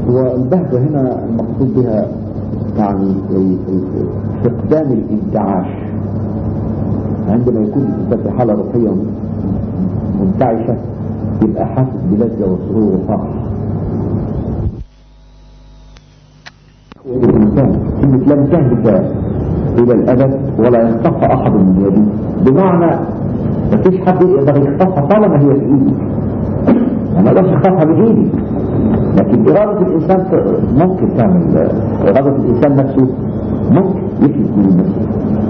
والبهجة هنا المقصود بها يعني فقدان الانتعاش. عندما يكون الإنسان في حالة روحية منتعشة يبقى حاسس بلذة وسرور وفرح. الإنسان لم تهلك إلى الأبد ولا ينقطع أحد من يدي، بمعنى مفيش حد يقدر يخطفها طالما هي في إيدي. أنا لا أخطفها بإيدي، لكن إرادة الإنسان ممكن تعمل. إرادة الإنسان نفسه ممكن يفلت من نفسه،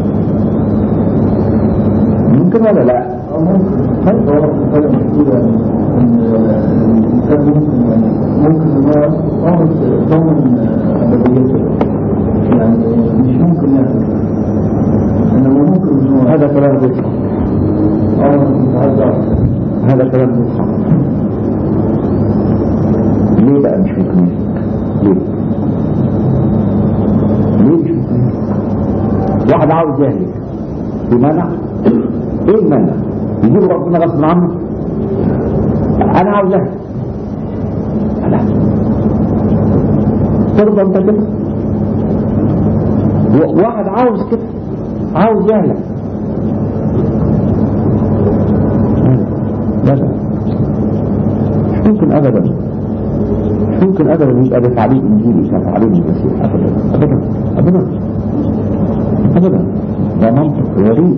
ممكن ولا لا؟ ممكن. هو فعلا مشكلة إن الإنسان ممكن إنه ضمن أبديته، يعني مش ممكن يعني، إنما ممكن إنه هذا كلام بيصح. هذا كلام بيصح. ليه بقى مش ممكن؟ ليه مش ممكن؟ واحد عاوز يهلك في مانع؟ ايه المانع؟ يجيب ربنا غصب عنه؟ انا عاوز اهلك. لا ترضى انت كده؟ واحد عاوز كده، عاوز يهلك. لا مش ممكن ابدا، مش ممكن ابدا يبقى ده تعليم انجيلي كتعليم المسيح. ابدا ابدا ابدا ابدا. ده منطق غريب.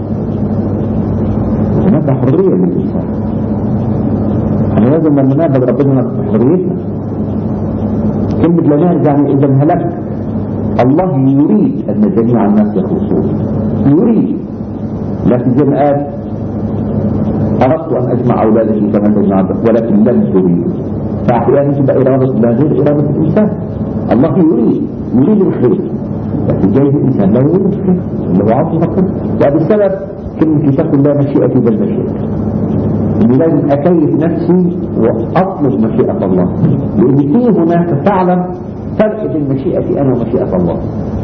هناك حرية للإنسان. احنا لازم لما نقبل ربنا حريتنا. كلمة لا نهلك يعني إذا هلكت. الله يريد أن جميع الناس يخلصون، يريد، لكن زي ما قال أردت أن أجمع أولادي كما تجمع، ولكن لم تريد. فأحيانا تبقى إرادة الله غير إرادة الإنسان. الله يريد الخير، لكن جاي الإنسان لا يريد الخير اللي هو عاوز يفكر. وهذا السبب كلمة تقول لا مشيئتي بل مشيئتك. إني لازم أكيف نفسي وأطلب مشيئة الله، لأن فيه هناك فعلا فرق بين مشيئتي أنا ومشيئة الله.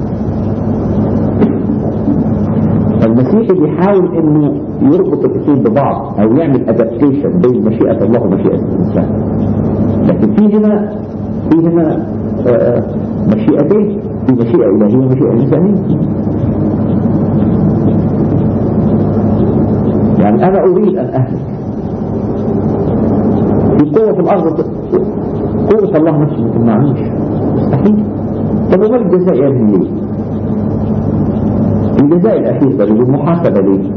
المسيحي بيحاول إنه يربط الاثنين ببعض أو يعمل أدابتيشن بين مشيئة الله ومشيئة الإنسان، لكن في هنا مشيئتين، في مشيئة إلهية ومشيئة إنسانية. يعني أنا أريد أن أهلك، في قوة في الأرض، قوة الله نفسه ما تمنعنيش، مستحيل. طب وما الجزاء يا ابني ليه؟ الجزاء الأخير ده المحاسبة ليه؟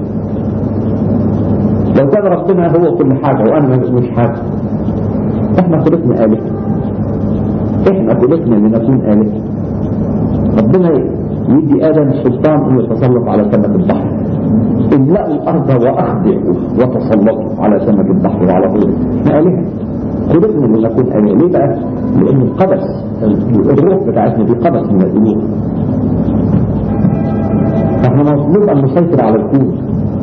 لو كان ربنا هو كل حاجة وأنا مش حاجة، احنا خلقنا آلهة، احنا خلقنا لنكون آلهة. ربنا يدي آدم سلطان أن يتسلط على سمك البحر، املأوا الأرض وأخضعوا وتسلطوا على سمك البحر وعلى طوله. احنا آلهة، خلقنا لنكون آلهة. ليه بقى؟ لأن القبس، الروح بتاعتنا دي قبس من الألوه. فاحنا مطلوب أن نسيطر على الكون.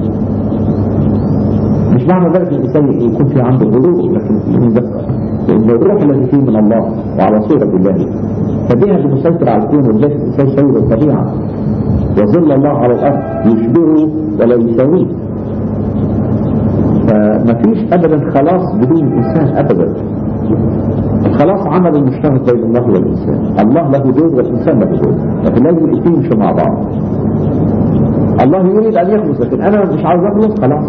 مش معنى ذلك الإنسان يكون في عنده غرور، لكن لأن الروح التي فيه من الله وعلى صورة الله، فبها بنسيطر على الكون. وليس الإنسان سيد الطبيعة، وظل الله على الأرض يشبهه ولا يساويه. فما فيش أبدا خلاص بدون الإنسان أبدا. الخلاص عمل مشترك بين الله والإنسان. الله له دور والإنسان له دور، لكن لازم الاثنين يمشوا مع بعض. الله يريد أن يخلص، لكن أنا مش عاوز أخلص، خلاص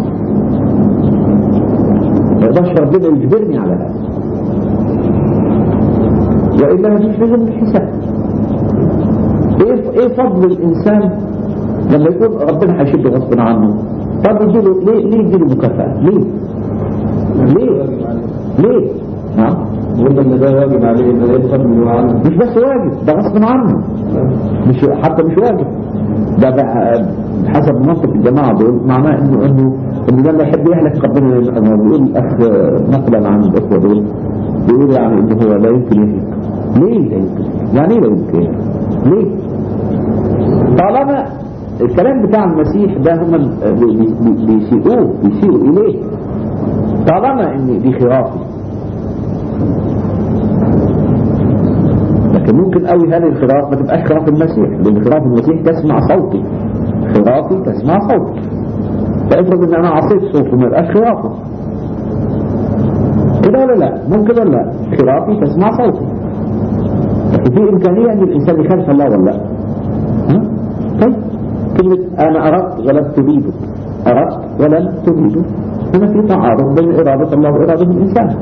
ما يقدرش ربنا يجبرني على هذا، وإلا مفيش لازم الحساب. ايه فضل الإنسان لما يقول ربنا هيشد غصب عنه؟ طب يجيله ليه يجيله مكافأة؟ ليه؟ نعم، يقول ان ده واجب عليه، ده يفضل من عنه. مش بس واجب، ده غصب عنه، مش حتى مش واجب. ده بقى حسب منطق الجماعة دول، معناه انه لما يحب يهلك ربنا بيقول الاخ نقلا عن الاخوة دول، بيقول يعني انه هو لا يمكن يهلك. ليه لا يمكن؟ يعني ايه لا يمكن؟ ليه؟ طالما الكلام بتاع المسيح ده هم بيسيئوا اليه، طالما ان دي خرافي. لكن ممكن قوي هذه الخراف ما تبقاش خراف المسيح، لان خراف المسيح تسمع صوتي، خرافي تسمع صوتي. فافرض ان انا عصيت صوته ما يبقاش خرافه كده ولا لا؟ ممكن ولا لا؟ خرافي تسمع صوتي، لكن في إمكانية أن الإنسان يخالف الله ولا لا؟ طيب كلمة أنا أردت ولم تريده، أردت ولم تريده، هنا في تعارض بين إرادة الله وإرادة الإنسان.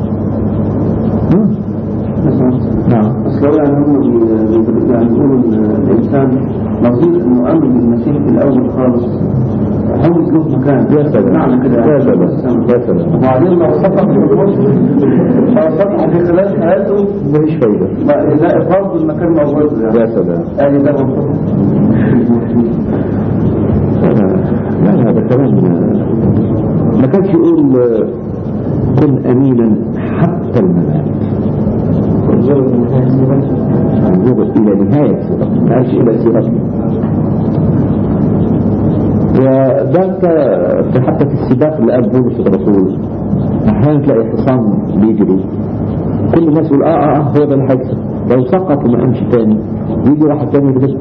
نعم. أصل يعني هم يقولوا الإنسان نظير إنه آمن بالمسيح في الأول خالص، حوز له مكان. يا سلام. معنى كده. يا سلام. وبعدين لو سقط في خلال حياته مفيش فايدة. لا إفراز المكان موجود. يا سلام. يعني ده لا هذا كلام ما كانش يقول كن أمينا حتى الممات، ينظر إلى نهاية سيرته، ما قالش إلى سيرته. وذلك حتى في السباق اللي قال بولس الرسول أحيانا تلاقي حصان بيجري، كل الناس يقول هو ده اللي هيكسب، لو سقط وما قامش تاني يجي واحد تاني يكسب.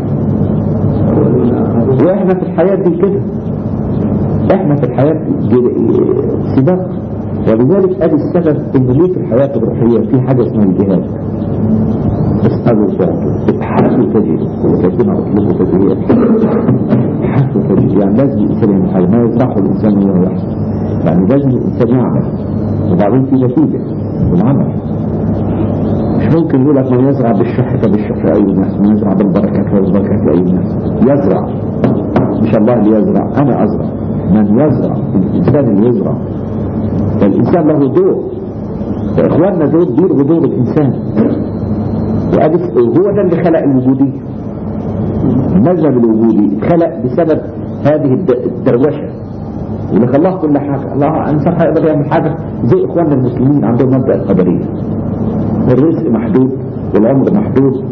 واحنا في الحياة دي كده، احنا في الحياة سباق. ولذلك ادي السبب ان ليه في الحياة الروحية في حاجة اسمها الجهاد. اسألوا تعطوا، ابحثوا تجدوا، وكثيرا اطلبوا تجدوا، ابحثوا تجدوا. يعني لازم الانسان يعمل حاجة، ما يزرعه الانسان وهو يحصل. يعني لازم الانسان يعمل وبعدين في نتيجة العمل. مش ممكن يقول لك من يزرع بالشح فبالشح أي الناس، من يزرع بالبركة فبالبركة أي الناس. يزرع مش الله اللي يزرع، أنا أزرع. من يزرع الإنسان اللي يزرع، فالإنسان له دور. فإخواننا دول بيلغوا دور الإنسان، وهو ده اللي خلق الوجودية. المذهب الوجودي خلق بسبب هذه الدروشة اللي خلاه كل حاجة. الله الإنسان هيقدر يعمل حاجة زي إخواننا المسلمين عندهم مبدأ القدرية، الرزق محدود والعمر محدود،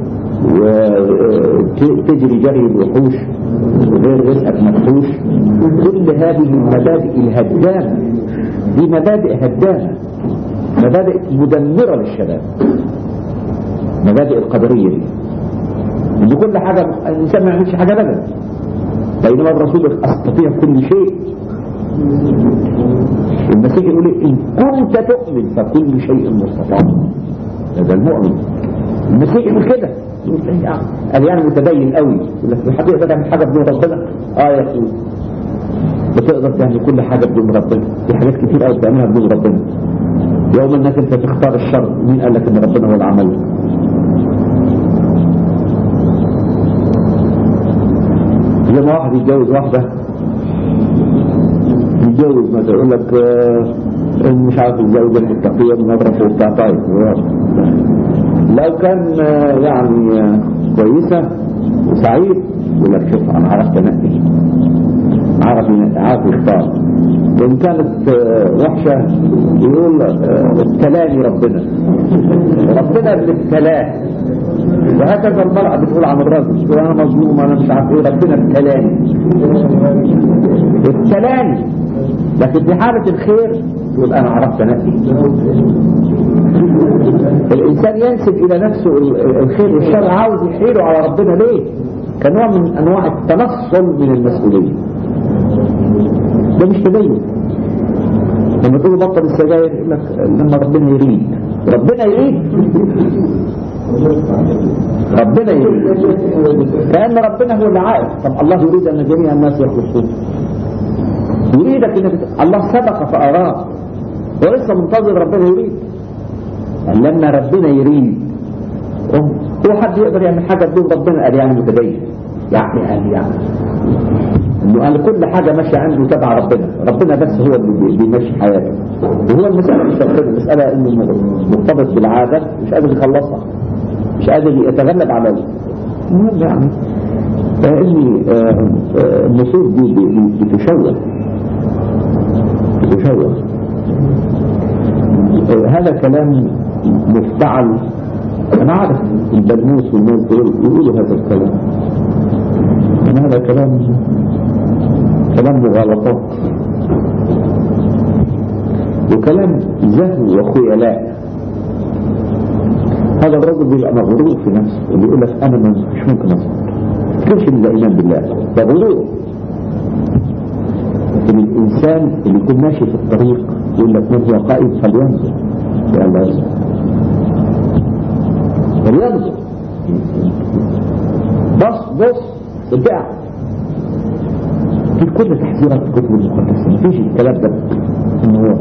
وتجري جري الوحوش وغير رزقك مفتوش. كل هذه المبادئ الهدامة دي مبادئ هدامة، مبادئ مدمرة للشباب. مبادئ القدرية دي ان كل حاجة الإنسان ما يعملش حاجة أبدا، بينما الرسول أستطيع كل شيء. المسيح يقول إن كنت تؤمن فكل شيء مستطاع. هذا المؤمن. المسيح يقول كده، قال يعني متدين قوي، يقول لك حد يقدر يعمل حاجة بدون ربنا؟ يا اخوي بتقدر تعمل كل حاجة بدون ربنا. في حاجات كتير قوي بتعملها بدون ربنا. يوم انك انت تختار الشر، مين قال لك ان ربنا هو اللي عمله؟ لما واحد يتجوز واحدة، يتجوز مثلا يقول لك مش عارف الزوجة التقية من مدرسة وبتاع. طيب لو كان يعني كويسة وسعيد يقول لك شوف انا عرفت انقي، عارف يختار. وان كانت وحشة يقول ابتلاني ربنا اللي ابتلاه. وهكذا المرأة بتقول عن الرجل، تقول انا مظلوم، انا مش عارف ايه، ربنا ابتلاني. لكن في حالة الخير يقول انا عرفت انقي. الانسان ينسب الى نفسه الخير والشر، عاوز يحيله على ربنا. ليه؟ كنوع من انواع التنصل من المسؤولية. ده مش تدين. لما تقول بطل السجاير يقول لك لما ربنا يريد. ربنا يريد كأن ربنا هو اللي عائد. طب الله يريد ان جميع الناس يخلصون، يريدك انك الله سبق فأراه ولسه منتظر ربنا يريد. لما ربنا يريد هو حد يقدر يعمل حاجة بدون ربنا؟ قال يعني متدين، يعني انه قال كل حاجة ماشية عنده تبع ربنا بس هو اللي بيمشي حياته. وهو المسألة مش كده، المسألة انه مرتبط بالعادة، مش قادر يخلصها، مش قادر يتغلب على يعني فإني النصوص دي بتشوه. هذا كلام مفتعل. أنا عارف البرنوس والناس دول يقولوا هذا الكلام، أنا هذا كلام مغالطات وكلام زهو وخيلاء. هذا الرجل بيبقى مغرور في نفسه وبيقول لك أنا مش ممكن أصبر، كلش إلا إيمان بالله، ده غرور. لكن الإنسان اللي يكون ماشي في الطريق يقول لك من هو قائد فلينظر، يا الله فلينظر بص ادعى في كل تحذيرات الكتب المقدسة مفيش الكلام ده انه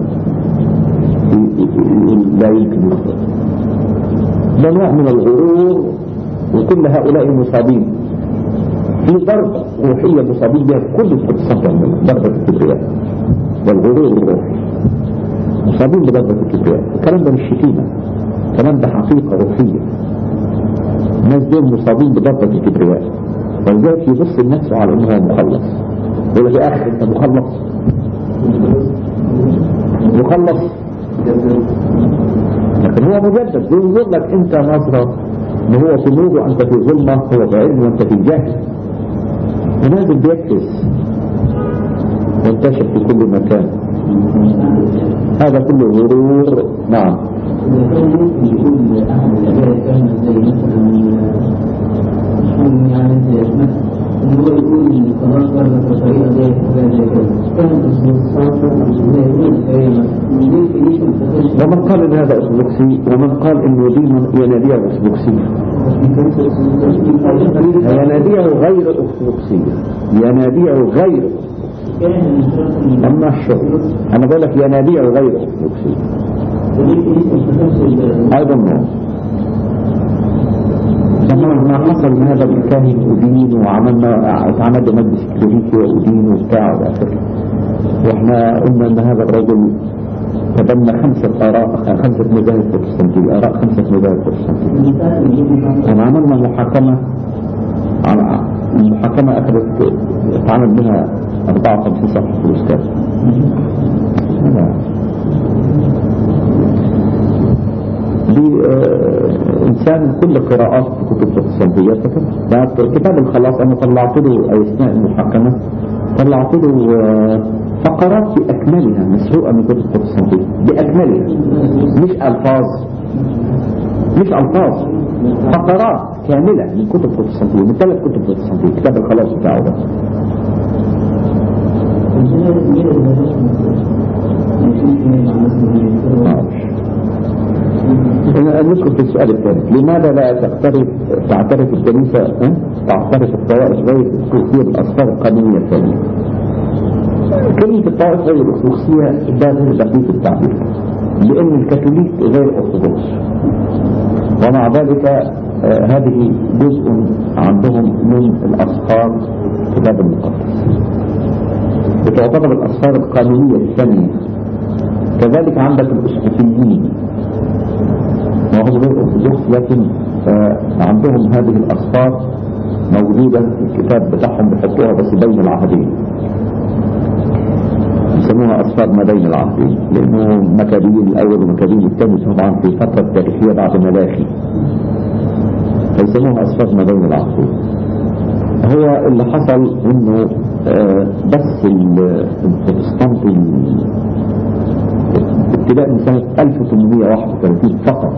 لا يمكن يخطئ. ده نوع من الغرور، وكل هؤلاء مصابين في ضربة روحية مصابين بها كل البروتستانت، ضربة الكبرياء والغرور الروحي، مصابين بضربة الكبرياء. الكلام ده مش شتيمة، الكلام ده حقيقة روحية. الناس دول مصابين بضربة الكبرياء، ولذلك يبص الناس على انه هو مخلص، يقول في اخر انت مخلص لكن هو مجدد. بينظر لك انت نظرة ان هو في نور وانت في ظلمة، هو في علم وانت في جهل، ونازل بيكتس وانتشر في كل مكان. هذا كله غرور. نعم. ممكن يقول أحد الأجيال كلمة زي مثلا يعني إن هو يقول إن خلاص برضه بطريقة زي كده كانت ومن قال إن هذا أرثوذكسي، ومن قال إنه دين يناديه أرثوذكسية، يناديه غير أرثوذكسية، يناديه غير. أما الشغل أنا بقول لك يناديه غير أرثوذكسية أيضا. ما حصل من هذا الكاهن أدين، وعملنا اتعمد مجلس كليريكي وأدين وبتاع وآخره، واحنا قلنا ان هذا الرجل تبنى 5 مذاهب بروتستانتية، آراء 5 مذاهب بروتستانتية، وعملنا محاكمة. المحاكمة أخذت اتعمل بها 54 صفحة في الأستاذ. دي إنسان كل قراءات كتب بروتستانتية كتاب الخلاص. أنا طلعت له أثناء المحاكمة طلعت له فقرات بأكملها مسروقة من كتب بروتستانتية بأكملها، مش ألفاظ، فقرات كاملة من كتب بروتستانتية، من 3 كتب بروتستانتية. كتاب الخلاص بتاعه ده ندخل في السؤال الثاني. لماذا لا تعترف الكنيسة تعترف الطوائف غير الأرثوذكسية بالأسفار القانونية الثانية؟ كلمة الطوائف غير الأرثوذكسية ده غير دقيق التعبير، لأن الكاثوليك غير أرثوذكس، ومع ذلك هذه جزء عندهم من الأسفار الكتاب المقدس، بتعتبر الأسفار القانونية الثانية. كذلك عندك الأسقفيين وهم غير أرثوذكس، لكن عندهم هذه الأسفار موجودة في الكتاب بتاعهم، بيحطوها بس بين العهدين، يسموها أسفار ما بين العهدين، لأنه مكابين الأول ومكابين الثاني طبعا في فترة تاريخية بعد ملاخي، فيسموها أسفار ما بين العهدين. هو اللي حصل إنه بس البروتستانت ابتداء من سنة 1831 فقط،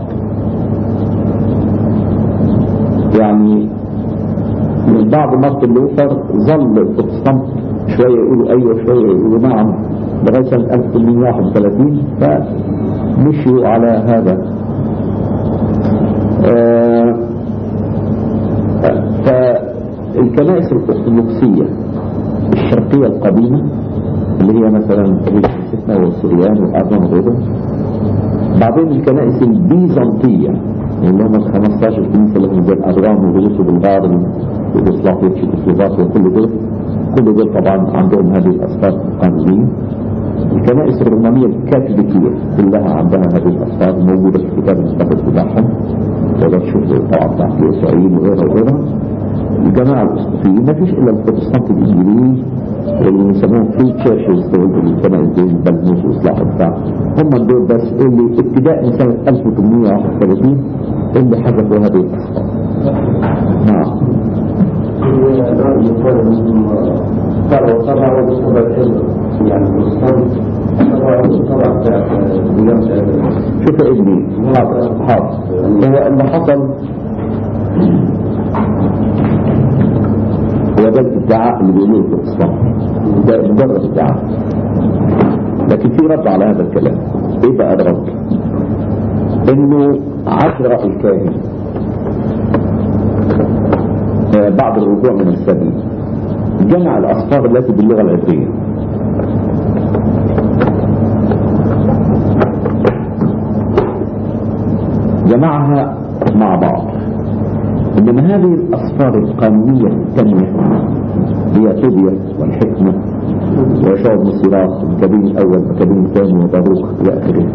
يعني من بعد مارتن لوثر ظل البروتستانت شوية يقولوا أيوة شوية يقولوا نعم لغاية سنة 1831 فمشوا على هذا. فالكنائس الأرثوذكسية الشرقية القديمة اللي هي مثلا الكنيسة والسريان والأردن وغيرهم، بعدين الكنائس البيزنطية اللي هم 15 كنيسة اللي هم زي الأدران وغلوس وبلغار ويوغوسلافيا وتشيكوسلوفاكيا كل دول طبعا عندهم هذه الأسفار القانونية. الكنائس الرومانية الكاثوليكية كلها عندها هذه الأسفار موجودة في الكتاب المقدس بتاعهم، تقدر تشوف طبعا بتاعت الإسرائيل وغيرها. الجماعة الأسقفيين ما فيش إلا البروتستانت الإنجليز اللي يسموهم فري تشيرشز، دول الكنائس دي البلموس وإصلاح بتاع، هم دول بس اللي ابتداء من سنة 1831 اللي حذفوا هذه الأسفار. نعم. شوف يا ابني، حاضر هو اللي حصل هو ده الادعاء اللي بيقولوه في الإسلام، ده مجرد ادعاء، لكن في رد على هذا الكلام. ايه بقى الرد؟ انه عشرة الكاهن بعد الرجوع من السبي جمع الأسفار التي باللغة العبرية. جمعها مع بعض. إنما هذه الأسفار القانونية الثانية هي طوبيا والحكمة ويشوع بن سراخ والكبير الأول والكبير الثاني وباروخ إلى آخره.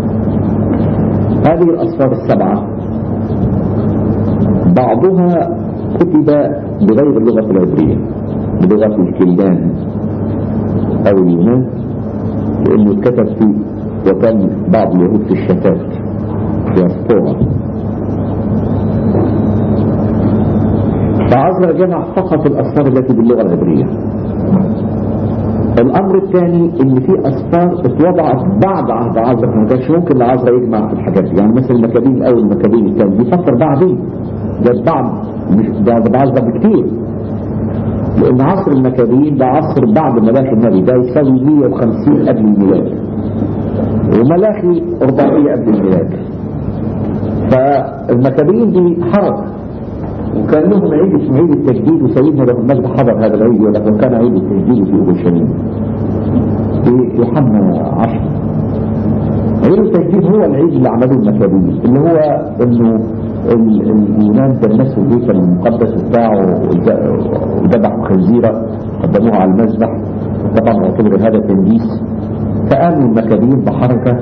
هذه الأسفار السبعة بعضها كتب بغير اللغة العبرية، بلغة الكلدان أو اليونان، لأنه كتب فيه وكان بعض اليهود في الشتات في أسطورة. فعزرا جمع فقط الأسفار التي باللغة العبرية. الأمر الثاني إن في أسفار اتوضعت بعد عهد عزرا، ما كانش ممكن لعزرا يجمع في الحاجات دي. يعني مثلا المكابين الأول والمكابين الثاني دي فترة بعدين، ده بعد مش بعد عزرا بكتير، لأن عصر المكابين ده عصر بعد ملاخي النبي، ده يساوي 150 قبل الميلاد، وملاخي 400 قبل الميلاد. فالمكابين دي حركة، وكان لهم عيد اسمه عيد التجديد، وسيدنا له المجد حضر هذا العيد، ولكن كان عيد التجديد في اورشليم في يوحنا 10. عيد التجديد هو العيد اللي عملوه المكابين، اللي هو انه اليونان دنسوا الهيكل المقدس بتاعه وذبحوا خنزيره قدموها على المذبح، طبعا يعتبر هذا تنديس. فقاموا المكابين بحركه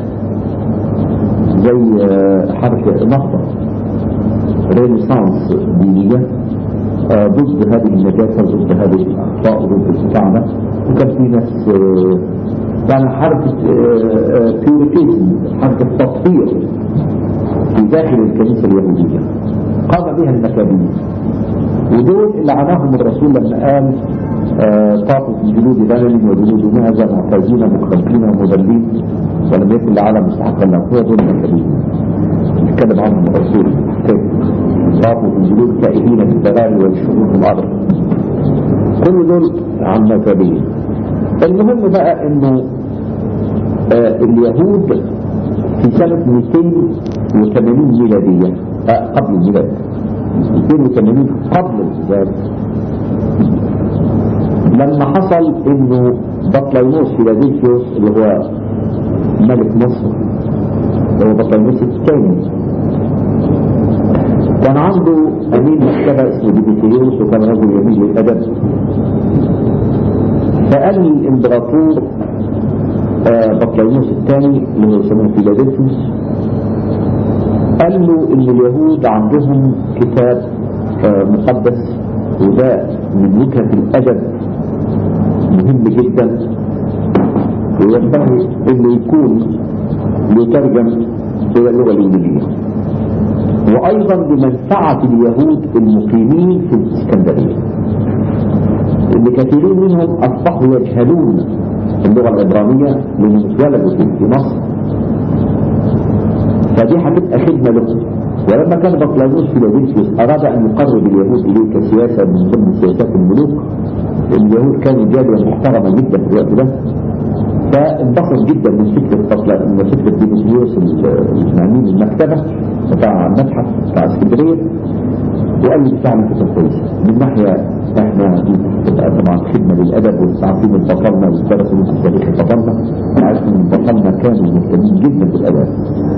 زي حركه نهضه رينيسانس دينية ضد هذه النجاسة وضد هذه الأخطاء وضد الكعبة. وكان في ناس يعني حركة بيوريتيزم، حركة تطهير في داخل الكنيسة اليهودية قام بها المكابين، ودول اللي عناهم الرسول لما قال طافوا في جلود غنم وجلود معزة معتازين مخلقين ومضلين ولم يكن العالم مستحقا له. هو دول المكابين يتكلم عنهم الرسول، طافوا في جلود كائنين بالبغال والشهور في الأرض. كل دول عن مكابين. المهم بقى انه اليهود في سنة 280 ميلادية قبل الميلاد، 280 قبل الميلاد، لما حصل انه بطليموس فيلادلفيوس اللي هو ملك مصر، هو بطليموس الثاني، كان عنده امين مكتبة اسمه ديمتريوس، وكان رجل يميل للادب. فقال الامبراطور بطليموس الثاني اللي هو يسموه فيلادلفيوس، قال له ان اليهود عندهم كتاب مقدس، وده من وجهة الادب مهم جدا، وينبغي انه يكون يترجم الى اللغة الانجليزية، وايضا بمنفعة اليهود المقيمين في الاسكندرية، اللي كثيرين منهم اصبحوا يجهلون اللغة العبرانية لانهم اتولدوا في مصر، فدي هتبقى خدمة لهم. ولما كان بطليموس فيلادلفيوس اراد ان يقرب اليهود اليه كسياسة من ضمن سياسات الملوك، اليهود كانوا جالية محترمة جدا في الوقت ده، فانبسط جدا من فكرة ديمتريوس الإسماعيلي المكتبة بتاع المتحف بتاع اسكندرية، وقال لي فعلا فكرة كويسة. من ناحية احنا تبقى طبعا خدمة للأدب، والساعتين البطلنا والدرسوا في تاريخ البطلنا، وعارفين ان البطلنا كانوا مهتمين جدا بالأدب.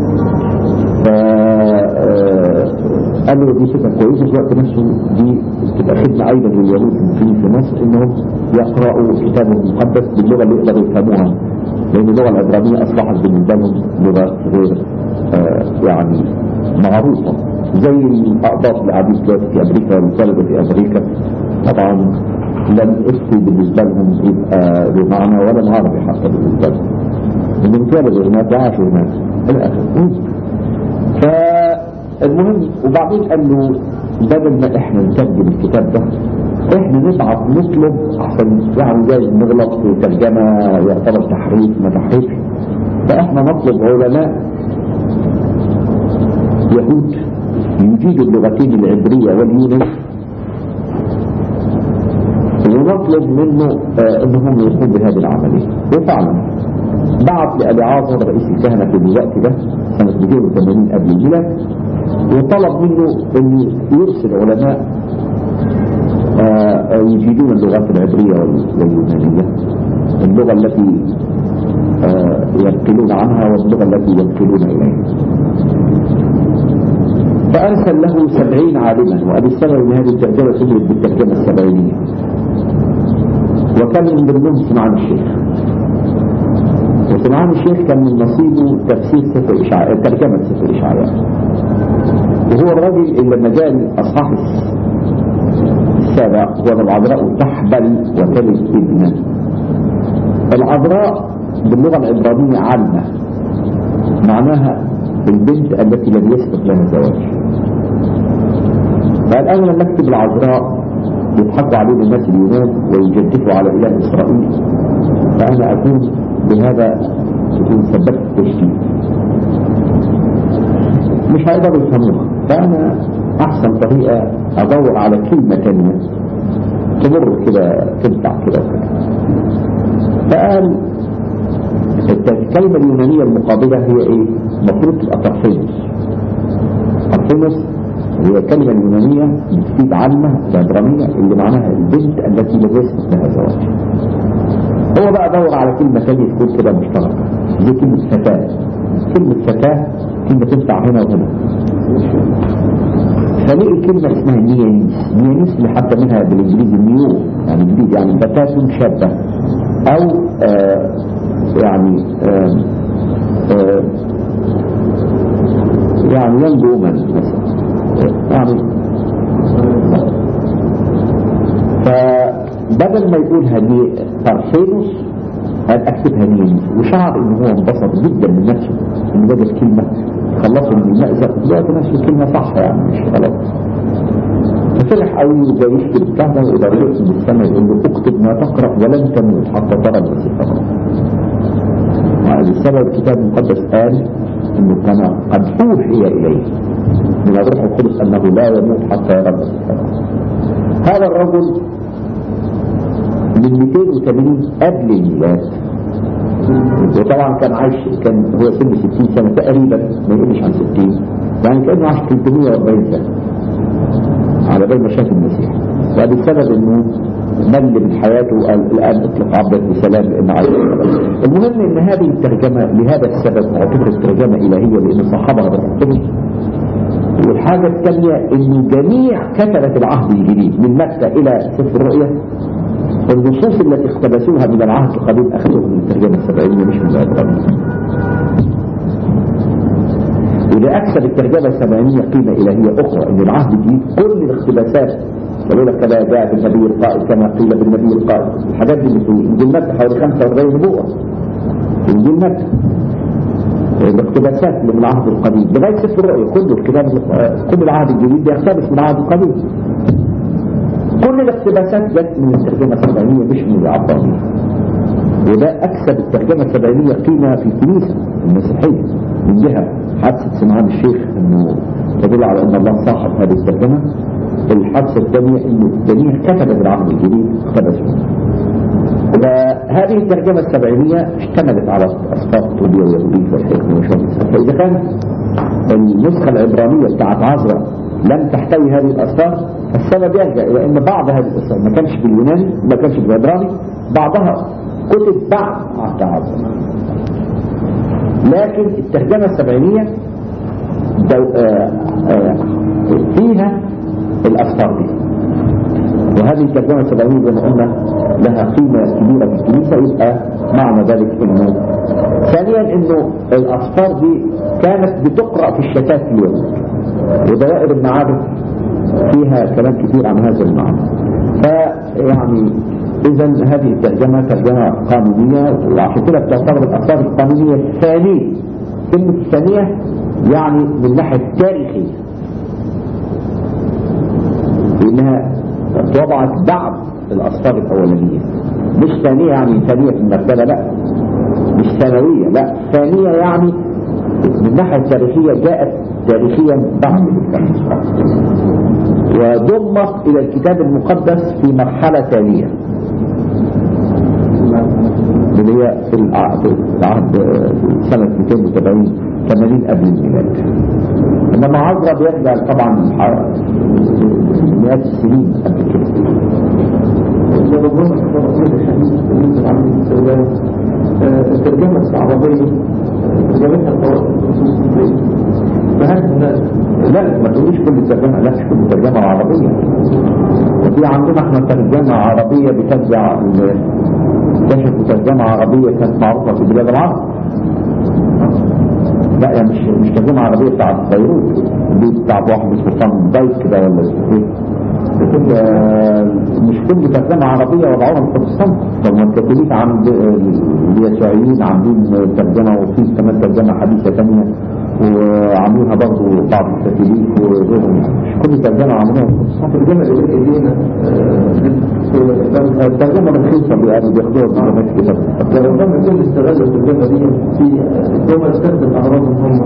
قال له دي فكرة كويسة، في الوقت نفسه دي تبقى خدمة أيضا لليهود المسلمين في مصر، انهم يقرأوا كتابهم المقدس باللغة اللي يقدروا يفهموها، لأن اللغة العبرانية أصبحت بالنسبة لهم لغة غير يعني معروفة، زي الأقباط اللي قاعدين دلوقتي في أمريكا والطلبة في أمريكا طبعا لم يكفي بالنسبة لهم يبقى بمعنى ولا العربي حتى بالنسبة لهم، إنهم اتولدوا هناك وعاشوا هناك الآخر. فالمهم وبعدين قال له بدل ما احنا نترجم الكتاب ده، احنا نبعت نطلب عشان يعني جاي نغلط في ترجمة يعتبر تحريف ما تحريف، فاحنا نطلب علماء يهود يجيدوا اللغتين العبرية واليونانية، ونطلب منه انهم يقوم بهذه العملية. وفعلا بعت لأليعازر رئيس الكهنة في الوقت ده سنة 280 قبل الميلاد، وطلب منه ان يرسل علماء يفيدون اللغات العبرية واليونانية، اللغة التي ينقلون عنها واللغة التي ينقلون إليها. فأرسل له 70 عالما، وأبي السبب من هذه الترجمة تدرك بالترجمة السبعينية، وكان من ضمنهم سمعان الشيخ. وسمعان الشيخ كان من نصيبه تفسير سفر إشعياء، ترجمة سفر إشعياء، وهو الرجل اللي لما جاء الأصحاح السابع هو العذراء تحبل وتلد ابنا. العذراء باللغة العبرانية عالمة، معناها البنت التي لم يسبق لها زواج. فالآن لما نكتب العذراء يضحكوا علينا الناس اليونان ويجدفوا على إله إسرائيل، فأنا أكون بهذا سببت التشكيل، مش هيقدروا يفهموها. فأنا أحسن طريقة أدور على كلمة تانية تمر كده تنفع كده وكده. فقال الكلمة اليونانية المقابلة هي ايه؟ المفروض تبقى طرفينوس. طرفينوس هي كلمة يونانية بتفيد عامة العبرانية اللي معناها البنت التي لا يسبق لها زواج. هو بقى دور على كلمة ثانية تكون كده مشتركة زي كلمة فتاة. كلمة فتاة كلمة تنفع هنا وهنا، فلاقي كلمة اسمها نيانيس. نيانيس اللي حتى منها بالانجليزي نيو، يعني جديد، يعني فتاة شابة، او يعني ينج وومن مثلا، يعني فبدل ما يقول هني طرفينوس اكتبها نيانيس، وشعر ان هو انبسط جدا من نفسه ان وجد كلمة خلصوا من المأزق دلوقتي نفسه كلمة صح يعني مش غلط. ففرح قوي وجاي يكتب كهذا وإذا رجعت من السماء يقول له اكتب ما تقرأ ولن تموت حتى ترى المسيح الرب. وهذا السبب الكتاب المقدس قال انه كان قد اوحي اليه من الروح القدس انه لا يموت حتى يرى المسيح الرب. هذا الرجل من 280 قبل الميلاد، وطبعا كان عايش، كان هو سن 60 سنة تقريبا، ما يقلش عن 60، يعني كأنه عاش 340 سنة على بال ما شاف المسيح. وهذا السبب انه مل من حياته وقال الان اطلق عبدك بسلام لان عايش. المهم ان هذه الترجمة لهذا السبب اعتبرت ترجمة الهية لان صاحبها الروح القدس. والحاجة الثانية ان جميع كتبة العهد الجديد من مكة الى سفر الرؤيا النصوص التي اقتبسوها من العهد القديم اخذوها من الترجمة السبعينية مش من العبرانية. وده اكسب الترجمة السبعينية قيمة الهية اخرى، ان العهد الجديد كل الاقتباسات ولولا كما جاء بالنبي القائد كما قيل بالنبي القائد، الحاجات دي في انجيل مكة حوالي 45 نبوة في انجيل مكة، الاقتباسات اللي من العهد القديم لغاية سفر الرؤيا كله الكتاب، كل العهد الجديد بيقتبس من العهد القديم. كل الاقتباسات جت من الترجمة السبعينية مش من العبرانية، وده أكسب الترجمة السبعينية قيمة في الكنيسة المسيحية من جهة حادثة سمعان الشيخ انه تدل على ان الله صاحب هذه الترجمة. الحادثة الثانية انه جميع كتبة العهد الجديد اقتبسوا. وهذه الترجمة السبعينية اشتملت على أسفار طوبية ويهودية والحكمة وشوية. فإذا كان النسخة العبرانية بتاعت عزرا لم تحتوي هذه الأسفار، فالسبب يرجع إلى أن بعض هذه الأسفار ما كانش باليوناني ما كانش بالعبراني، بعضها كتب بعد عهد عزرا. لكن الترجمة السبعينية فيها الأسفار دي، وهذه الترجمة السبعينية زي ما قلنا لها قيمة كبيرة في الكنيسة. يبقى معنى ذلك انه ثانيا انه الأسفار دي كانت بتقرأ في الشتات في اليوم، ودوائر المعارف فيها كلام كثير عن هذا المعنى. فيعني اذا هذه الترجمة ترجمة قانونية، وعشان كده بتعتبر الأسفار القانونية الثانية. كلمة الثانية يعني من ناحية تاريخية، لأنها وضعت بعض الأسفار الأولانية، مش ثانية يعني ثانية في المرتبة، لا مش ثانوية، لا ثانية يعني من ناحية تاريخية جاءت تاريخيا بعد الكتاب وضمت إلى الكتاب المقدس في مرحلة ثانية اللي هي في العهد سنة 270 80 قبل الميلاد. انما عزرا بيرجع طبعا مئات السنين قبل كده. الترجمة العربية جابتها النصوص لا ما تقوليش كل ترجمة، لا مش كل ترجمة عربية. وفي عندنا احنا ترجمة عربية بترجع اكتشفوا ترجمة عربية كانت معروفة في بلاد العرب. لا يعني مش ترجمة عربية بتاعت بيروت، دي بتاعت واحد سلطان بايت كده ولا اسمه مش كل ترجمة عربية وضعوها البروتستانت. فهم الكاثوليك عند اليسوعيين عاملين ترجمة، وفي كمان ترجمة حديثة ثانية وعاملينها برضه بعض الكاثوليك وغيرهم. مش كل ترجمة عاملينها البروتستانت. الترجمة اللي ايدينا الترجمة رخيصة بياخدوها بجماعة كتاب. لو كان يكون استغل الترجمة دي في هم استخدم أعراضهم هم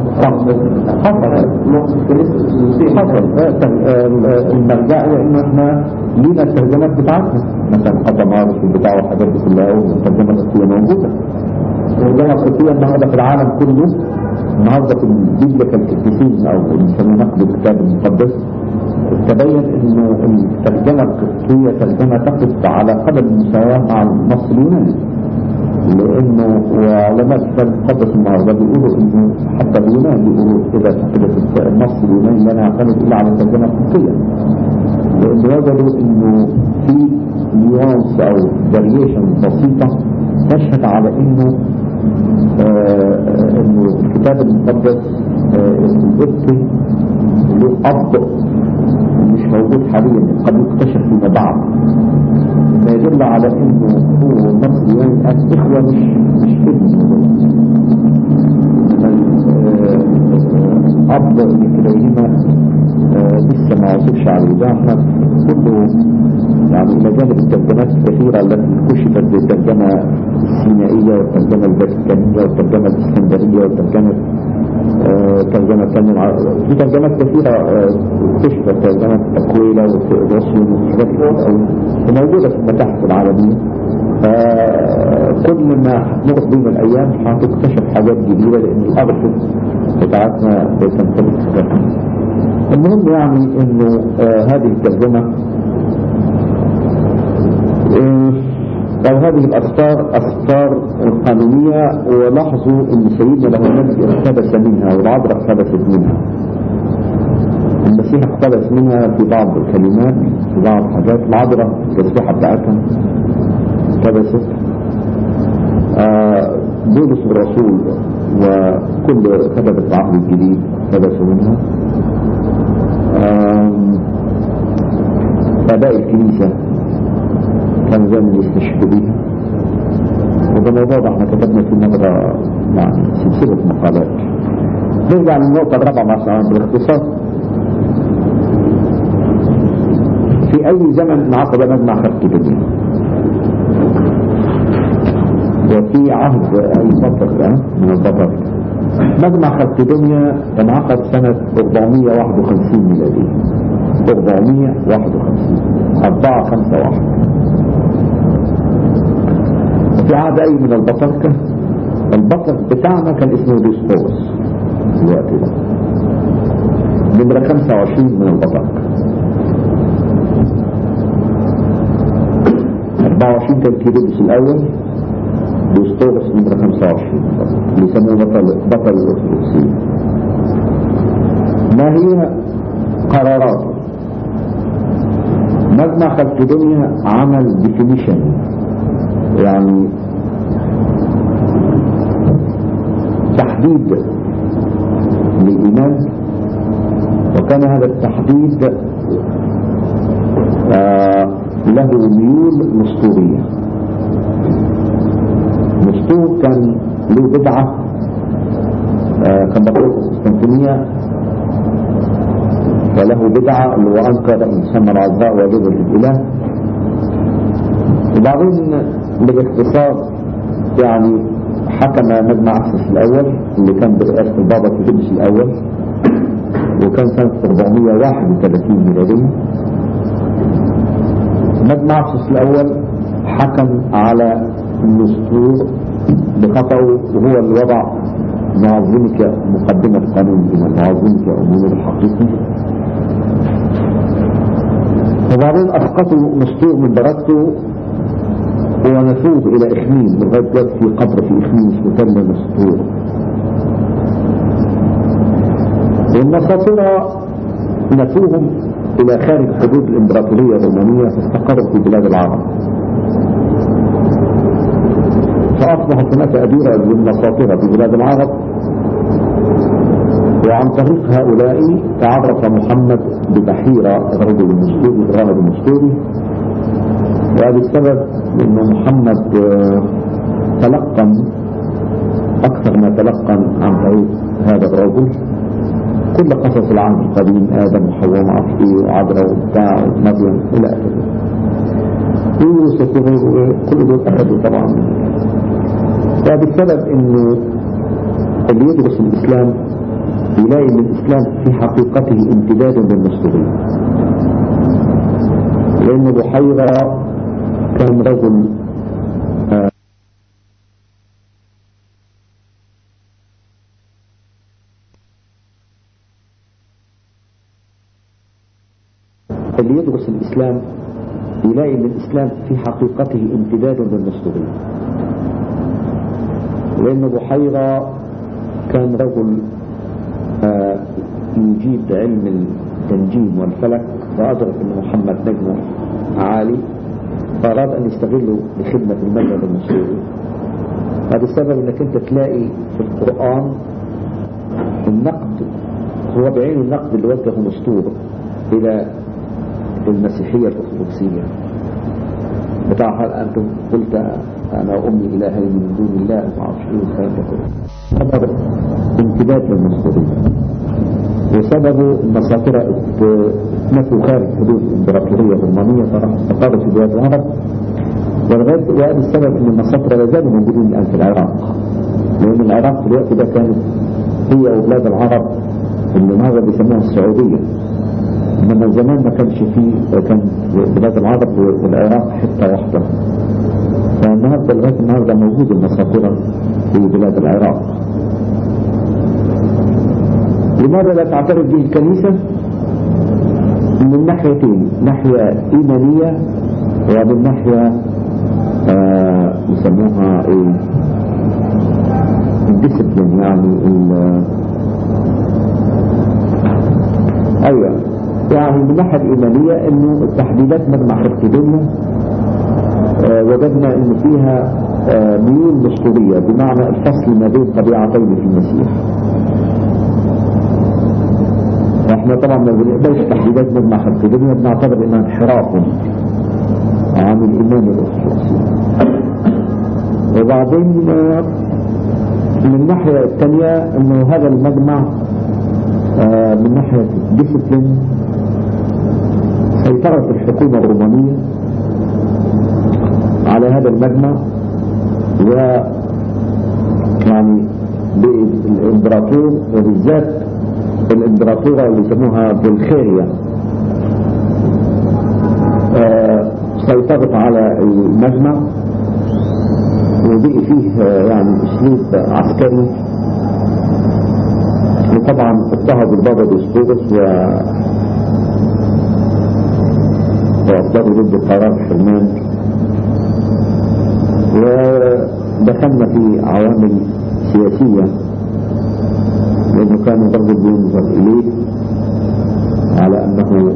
المرجع لأن احنا لينا الترجمات بتاعتنا مثلا قطمار في البتاع والحاجات دي كلها، والترجمة الأصلية موجودة. الترجمة الأصلية النهارده في العالم كله، النهارده في البيبليكال القديسين أو بنسميه نقد الكتاب المقدس، تبين انه الترجمة القبطية ترجمة تقف على قدم المساواة مع النص اليوناني، لانه وعلماء الكتاب المقدس النهارده بيقولوا انه حتى اليونان بيقولوا اذا فقدت النص اليوناني لا نعتمد الا على الترجمة القبطية، لانه وجدوا انه في نيوانس او فاريشن بسيطة تشهد على انه الكتاب المقدس القبطي له أب مش موجود حاليا، قد يكتشف فيما بعد، ما يدل على انه هو النص اليوناني الان اخوة مش ابن. الاب لكليهما لسه ما وصلش عليه. ده احنا كله يعني الى جانب الترجمات الكثيرة التي كشفت بالترجمة السينائية والترجمة الفاتيكانية والترجمة الاسكندرية والترجمة ترجمة ثانية، في ترجمات كثيرة كشفت، ترجمة أكويلا وروسيوم وحاجات كثيرة موجودة في المتاحف العالمية. كل ما نمر بين الأيام هتكتشف حاجات جديدة لأن الأرشف بتاعتنا بتنتبه. المهم يعني إنه هذه الترجمة أو هذه الأخطار القانونية، ولاحظوا أن سيدنا له المجد اقتبس منها والعذراء اقتبست منها. المسيح اقتبس منها في بعض الكلمات في بعض الحاجات، العذراء التسبيحة بتاعتها اقتبست. بولس الرسول وكل كتبة العهد الجديد اقتبسوا منها. آباء الكنيسة كان زمان يستشهدوا بيها. وده الموضوع ده احنا كتبنا في مرة يعني سلسلة مقالات. نرجع للنقطة الرابعة مثلا بالاختصار. في أي زمن انعقد مجمع خلقدونيا؟ وفي عهد أي بطرك من البطرك. مجمع خلقدونيا انعقد سنة 451 ميلادية. 451 451. في عهد أي من البطركة. البطرك بتاعنا كان اسمه ديسقورس في الوقت ده، نمرة 25 من البطركة. 24 كان كيرلس الأول، ديسقورس نمرة 25 اللي يسموه بطل الأرثوذكسية. ما هي قرارات مجمع خلقدونيا؟ عمل ديفينيشن يعني تحديد للإيمان، وكان هذا التحديد له ميول نسطورية. نسطور كان له بدعة كان بقول القسطنطينية، وله بدعة اللي هو أنكر أن يسمى العذراء والدة الإله. وبعدين بالاختصار يعني حكم مجمع أسس الأول اللي كان برئاسة البابا كيرلس الأول، وكان سنة 431 ميلادية. مجمع أسس الأول حكم على النسطور بخطأه، وهو اللي وضع نعظمك مقدمة قانون الإيمان، نعظمك أمور الحقيقة. وبعدين أسقطوا مسطور من درجته ونفوه إلى إخميم، لغاية دلوقتي في قبر في إخميم اسمه تل مسطور. والنصارى نفوهم إلى خارج حدود الإمبراطورية الرومانية، فاستقروا في بلاد العرب، فأصبحت هناك أديرة للنصارى في بلاد العرب. وعن طريق هؤلاء تعرف محمد ببحيرة الرجل المسطوري الراهب المسطوري، وهذا السبب أن محمد تلقن أكثر ما تلقن عن طريق هذا الرجل كل قصص العهد القديم، آدم وحواء وعفية وعذراء وبتاع ومريم إلى آخره، يوسف كل دول أخذوا طبعا. وهذا السبب أنه اللي يدرس الإسلام يلاقي أن الإسلام في حقيقته امتداد للمسطورية، لأن بحيرة كان رجل اللي يدرس الإسلام يلاقي أن الإسلام في حقيقته امتداد للمسطورية، لأن بحيرة كان رجل يجيد علم التنجيم والفلك، فأدرك أن محمد نجمه عالي، فأراد أن يستغله لخدمة المذهب المسطوري. هذا السبب أنك أنت تلاقي في القرآن النقد هو بعين النقد اللي وجهه مسطور إلى المسيحية الأرثوذكسية بتاع هل أنتم قلت أنا وأمي إلهين من دون الله ما أعرفش إيه الخير ده كله. سبب امتداد للمسطورية، وسببه النصارى اتنفوا خارج حدود الإمبراطورية الرومانية، فراح استقروا في بلاد العرب. وهذا السبب أن النصارى لا زالوا موجودين الآن في العراق، لأن العراق في الوقت ده كانت هي وبلاد العرب اللي النهارده بيسموها السعودية، إنما زمان ما كانش فيه، كان بلاد العرب والعراق حتة واحدة. فالنهارده لغاية النهارده موجود النصارى في بلاد العراق. لماذا لا تعترف به الكنيسة؟ من ناحيتين، ناحية إيمانية ومن ناحية يسموها ايه الديسبلين، يعني ايوه يعني من الناحية الإيمانية انه التحديدات مجمع خلقية وجدنا ان فيها ميول مسطورية، بمعنى الفصل ما بين طبيعتين في المسيح. احنا طبعا ما بنقبلش تحديدات مجمع خلقية، بنعتبر انها انحراف عن الإيمان الأرثوذكسي. وبعدين من الناحية الثانية انه هذا المجمع من ناحية ديسبلين سيطرت الحكومة الرومانية على هذا المجمع، و يعني بالإمبراطور وبالذات الإمبراطورة اللي يسموها بلخاريا سيطرت على المجمع، وبقي فيه يعني اسلوب عسكري. وطبعا اضطهدوا البابا ديسقورس واصدروا ضد قرار حرمان، ودخلنا في عوامل سياسية، لأنه كان الرجل بينظر إليه على أنه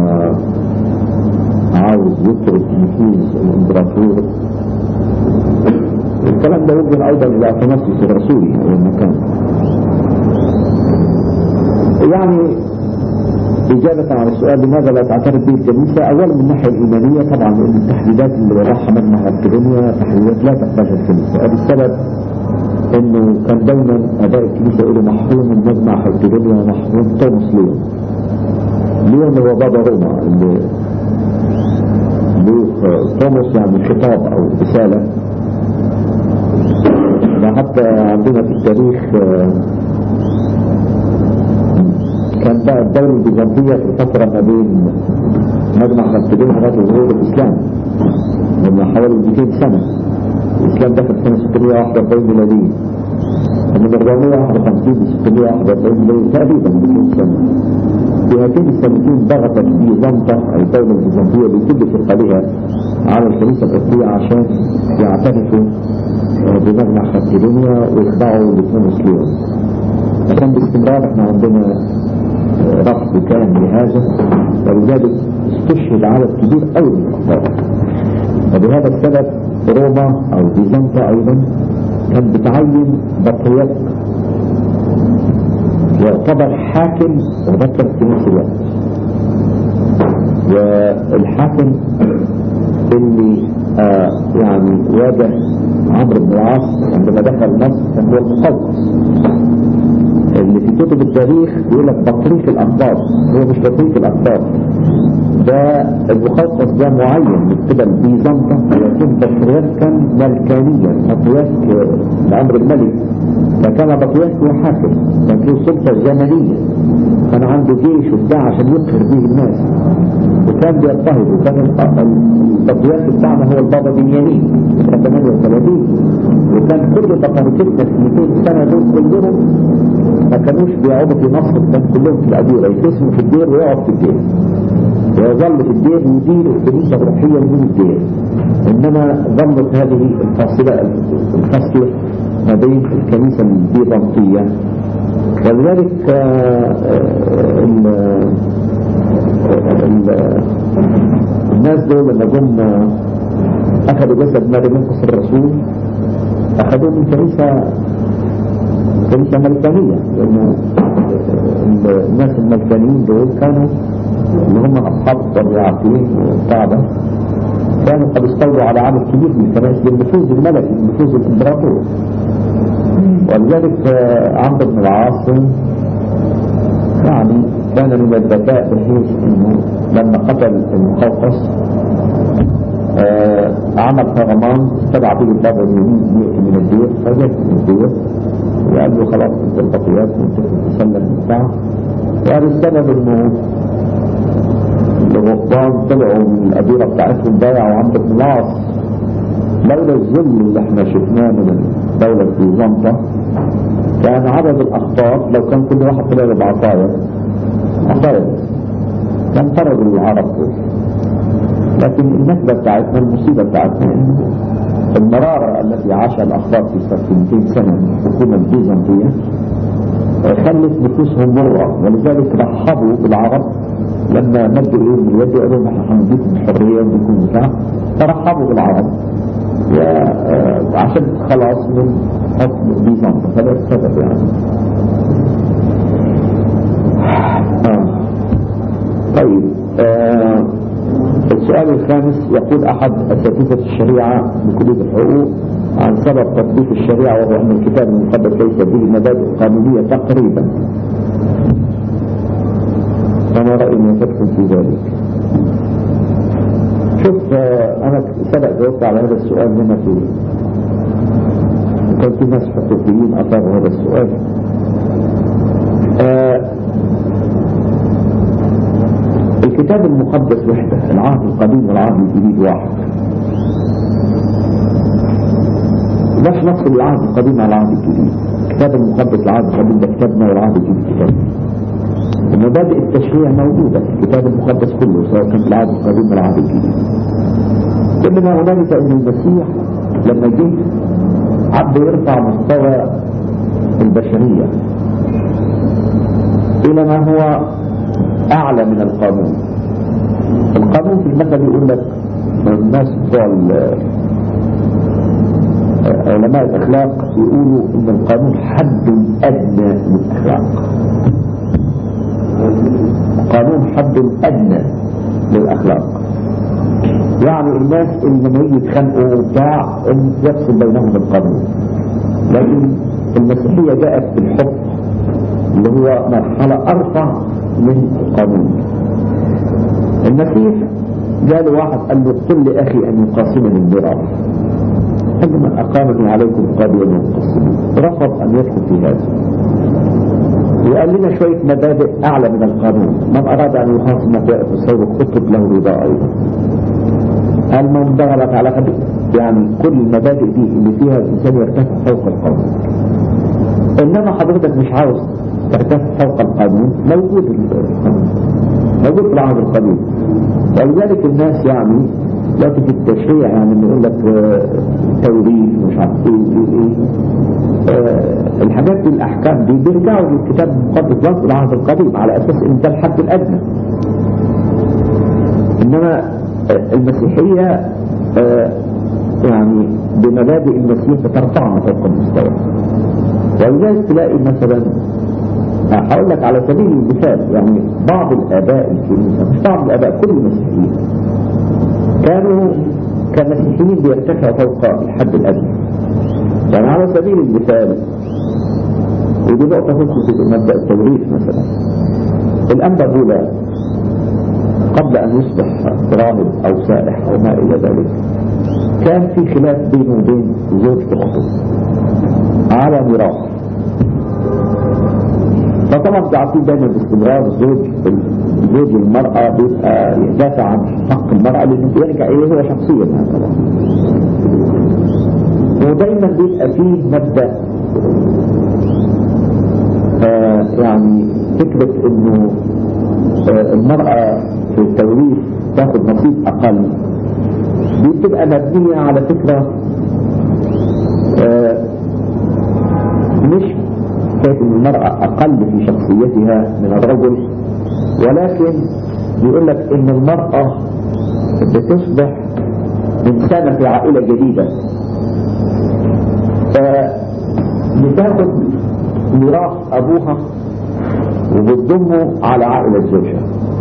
عاوز يطرد نفوذ الإمبراطور. الكلام ده يوجه أيضا إلى أثناسيوس الرسولي أو المكان. يعني إجابة على السؤال لماذا لا تعترف به الكنيسة، أولا من الناحية الإيمانية طبعا، لأن التحديدات اللي وضعها مجمع خلقية تحديدات لا تحتاجها الكنيسة. هذا السبب إنه كان دايما أداء الكنيسة يقولوا محروم من مجمع خلقية ومحروم توماس ليون. ليون هو بابا روما، اللي توماس يعني خطاب أو رسالة. حتى عندنا في التاريخ كان بقى الدولة البيزنطية في الفترة ما بين مجمع خلقية لغاية ظهور الإسلام، من حوالي 200 سنة. الإسلام دخل سنة 641 ميلادية، من 451 ل 641 تقريبا 200 سنة. في هاتين السنتين ضغطت بيزنطة الدولة البيزنطية بكل ثقلها على الكنيسة القبطية عشان يعترفوا بمجمع خلقدونيا ويخضعوا لتونس ليون. عشان باستمرار احنا عندنا رفض كامل لهذا، ولذلك استشهد عدد كبير قوي من الأخبار. وبهذا السبب روما أو بيزنطة أيضا كان بتعين بطريرك يعتبر حاكم وبطريرك في نفس الوقت. والحاكم اللي يعني واجه عمرو بن العاص عندما دخل مصر كان هو المقوقس، اللي في كتب التاريخ بيقول لك بطريق الأقباط، هو مش بطريق الأقباط، ده المقوقس ده معين من قبل بيزنطة ويكون بطريركا ملكانيا، بطريرك لأمر الملك، فكان بطريرك هو حاكم، كان له سلطة زمنية، كان عنده جيش وبتاع عشان يقهر به الناس، وكان بيضطهد. وكان البطريرك بتاعنا هو البابا بنيامين 38، وكان كل بطريركتنا في 200 سنة دول كلهم ما كانوش بيقعدوا في مصر، كان كلهم في الأديرة، يتسموا في الدير ويقعد في الدير ويظل في الدير ويدير الكنيسة الروحية من الدير. إنما ظلت هذه الفصل ما بين الكنيسة البيزنطية. ولذلك الناس دول لما جم أخذوا جسد مريموس الرسول أخذوه من كنيسة ملكانية، لأن الناس الملكانيين دول كانوا اللي هم أصحاب الطبيعتين والكعبة كانوا قد استولوا على عدد كبير من الكنائس للنفوذ الملكي، للنفوذ الإمبراطوري. ولذلك عمرو بن العاص يعني كان من الذكاء بحيث انه لما قتل المقوقس عمل فرمان استدعى به البابا اليمين يأتي من الدير، فجأت من الدير وقال له خلاص انت البطيات وانت تتسلم بتاعه. وقال السبب انه الغضبان طلعوا من الأديرة بتاعتهم ضيعوا عمرو بن العاص. لولا الظلم اللي احنا شفناه من دولة بيزنطة كان عدد الأخطار لو كان كل واحد طلع له بعصاية كان طردوا العرب. لكن النكبة بتاعتنا، المصيبة بتاعتنا انه المرارة التي عاشها الأخطار في 200 سنة من الحكومة البيزنطية خلت نفوسهم مرة، ولذلك رحبوا بالعرب لما مدوا إليهم اليد قالوا نحن هنديكم الحرية ونديكم بتاع، فرحبوا بالعرب عشان خلاص من حكم بيزنطة. فده السبب يعني. طيب السؤال الخامس يقول أحد أساتذة الشريعة بكلية الحقوق عن سبب تطبيق الشريعة، وهو أن الكتاب المقدس ليس به مبادئ قانونية تقريبا، فما رأي من يفكر في ذلك؟ شوف أنا سبق جاوبت على هذا السؤال هنا وكان في ناس حقوقيين أثاروا هذا السؤال. الكتاب المقدس وحده، العهد القديم والعهد الجديد واحد، باش نفصل العهد القديم على العهد الجديد. الكتاب المقدس العهد القديم ده كتابنا والعهد الجديد كتابنا. ومبادئ التشريع موجودة في الكتاب المقدس كله سواء كان في العهد القديم والعهد الجديد. كل ما هنالك ان المسيح لما جه عبد يرفع مستوى البشرية الى ما هو اعلى من القانون. القانون في المثل يقول لك الناس بتوع علماء الاخلاق يقولوا ان القانون حد ادنى للاخلاق، قانون حد ادنى للاخلاق. يعني الناس اللي لما يجي يتخانقوا وبتاع يفصل بينهم القانون. لكن المسيحية جاءت بالحب اللي هو مرحلة ارفع من القانون. المسيح جاء واحد قال له قل لأخي أن يقاسمني الميراث، قال له من أقامني عليكم قاضيا يقسمني، رفض أن يدخل في هذا وقال لنا شوية مبادئ أعلى من القانون. من أراد أن يخاصم مبادئ السابق اكتب له رضا أيضا. قال من ضغلت على قدر يعني كل المبادئ دي اللي فيها الإنسان يرتفع فوق القانون. إنما حضرتك مش عاوز ترتفع فوق القانون، موجود في العهد القديم. ولذلك الناس يعني دلوقتي في التشريع يعني يقول لك توريث مش عارف ايه الحاجات دي، الاحكام دي بيرجعوا للكتاب المقدس برضه العهد القديم على اساس ان ده الحد الادنى. انما المسيحيه يعني بمبادئ المسيح بترفعنا فوق المستوى. ولذلك تلاقي مثلا هقول لك على سبيل المثال يعني بعض الاباء الكنيسه، مش بعض الاباء، كل المسيحيين كانوا كمسيحيين بيرتفعوا فوق الحد الادنى. يعني على سبيل المثال، ودي نقطه تخص مبدا التوريث مثلا، الانبا بولا قبل ان يصبح راهب او سائح او ما الى ذلك كان في خلاف بينه وبين زوج اخته على ميراث. فطبعا بيعطيه دايما باستمرار زوج المرأة بيبقى يدافع عن حق المرأة لأنه يرجع إليه هو شخصيا هكذا. ودايما بيبقى فيه مبدأ يعني فكرة إنه المرأة في التوريث تاخد نصيب أقل، دي بتبقى مبنية على فكرة مش كيف ان المرأة اقل في شخصيتها من الرجل، ولكن يقول لك ان المرأة بتصبح انسانة في عائلة جديدة، فبتاخد ميراث ابوها وبتضمه على عائلة زوجها.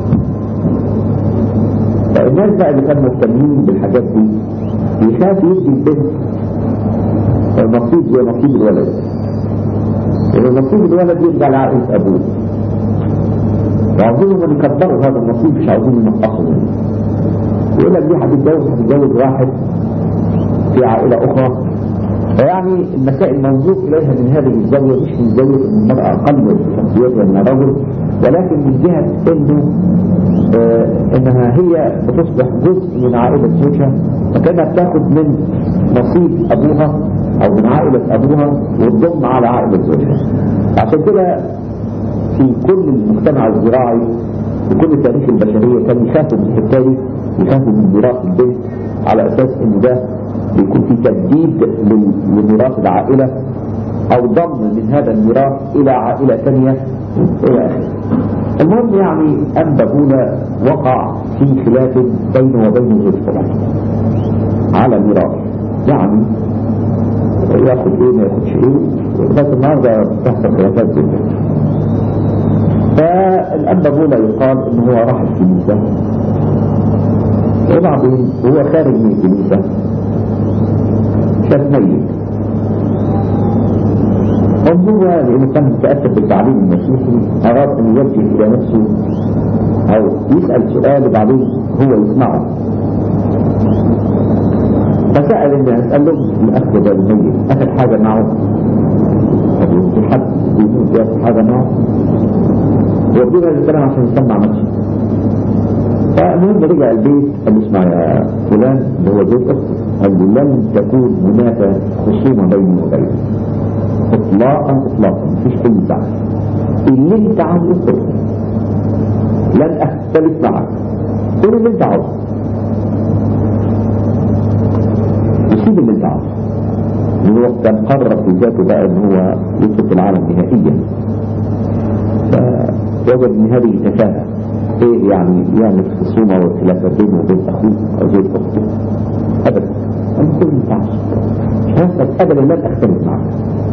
فالناس بقى اللي كانوا مهتمين بالحاجات دي يخاف يدي البنت نصيب زي نصيب الولد، ونصيب الولد يرجع لعائلة أبوه، وعاوزينهم ان يكبروا هذا النصيب، مش عاوزين ينقصوا منه. يقول لك دي هتتجوز واحد في عائلة أخرى. فيعني المسائل منظور إليها من هذه الزاوية، مش من زاوية أن المرأة أقل شخصيتها من الرجل، ولكن من جهة إنها هي بتصبح جزء من عائلة زوجها، فكانها بتاخد من نصيب أبوها أو من عائلة أبوها وتضم على عائلة زوجها. عشان كده في كل المجتمع الزراعي وكل تاريخ البشرية كان يخافوا من الحكاية، يخافوا من ميراث البنت على أساس إن ده بيكون في تجديد لميراث العائلة أو ضم من هذا الميراث إلى عائلة ثانية إلى آخره. المهم يعني أنبا بولا وقع في خلاف بينه وبين زوجته على ميراث، يعني ياخد ايه ما ياخدش ايه، بس النهارده بتحصل خلافات جدا. فالأنبا بولا يقال ان هو راح الكنيسة، وبعدين وهو خارج من الكنيسة شاف ميت. هو لأنه كان متأثر بالتعليم المسيحي أراد أن يوجه إلى نفسه أو يسأل سؤال وبعدين هو يسمعه، فسأل الناس قال لهم الأخ ده الميت أخذ حاجة معه؟ في حد يأخذ حاجة معه؟ وبدون هذا الكلام عشان يسمع نفسه. فالمهم رجع البيت قال له اسمع يا فلان اللي هو زوج أخته، قال له لن تكون هناك خصومة بيني وبينك اطلاقا مفيش اي زعل، اللي انت عاوزه خده، لن اختلف معك، قول اللي انت عاوزه وسيب اللي انت عاوزه. هو كان قرر في ذاته بقى ان هو يترك العالم نهائيا، فوجد ان هذه تفاهه. ايه يعني يعمل خصومه وخلافه بينه وبين اخوه او زوج اخته؟ ابدا، انا كل اللي انت عاوزه مش هسأل ابدا، لن اختلف معك،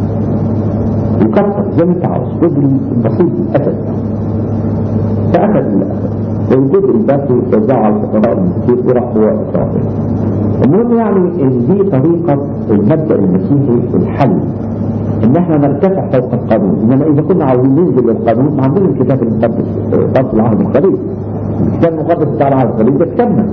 يكفر زي ما انت عاوز، خد النصيب الاسد. فاخذ والجزء الباقي وزعه على الفقراء المسكين وراح هو اصابه. المهم يعني ان دي طريقه المبدا المسيحي في الحل، ان احنا نرتفع فوق القانون. انما اذا كنا عاوزين ننزل للقانون ما عندنا الكتاب المقدس ضبط العهد القديم، الكتاب المقدس بتاع العهد القديم ده كتابنا.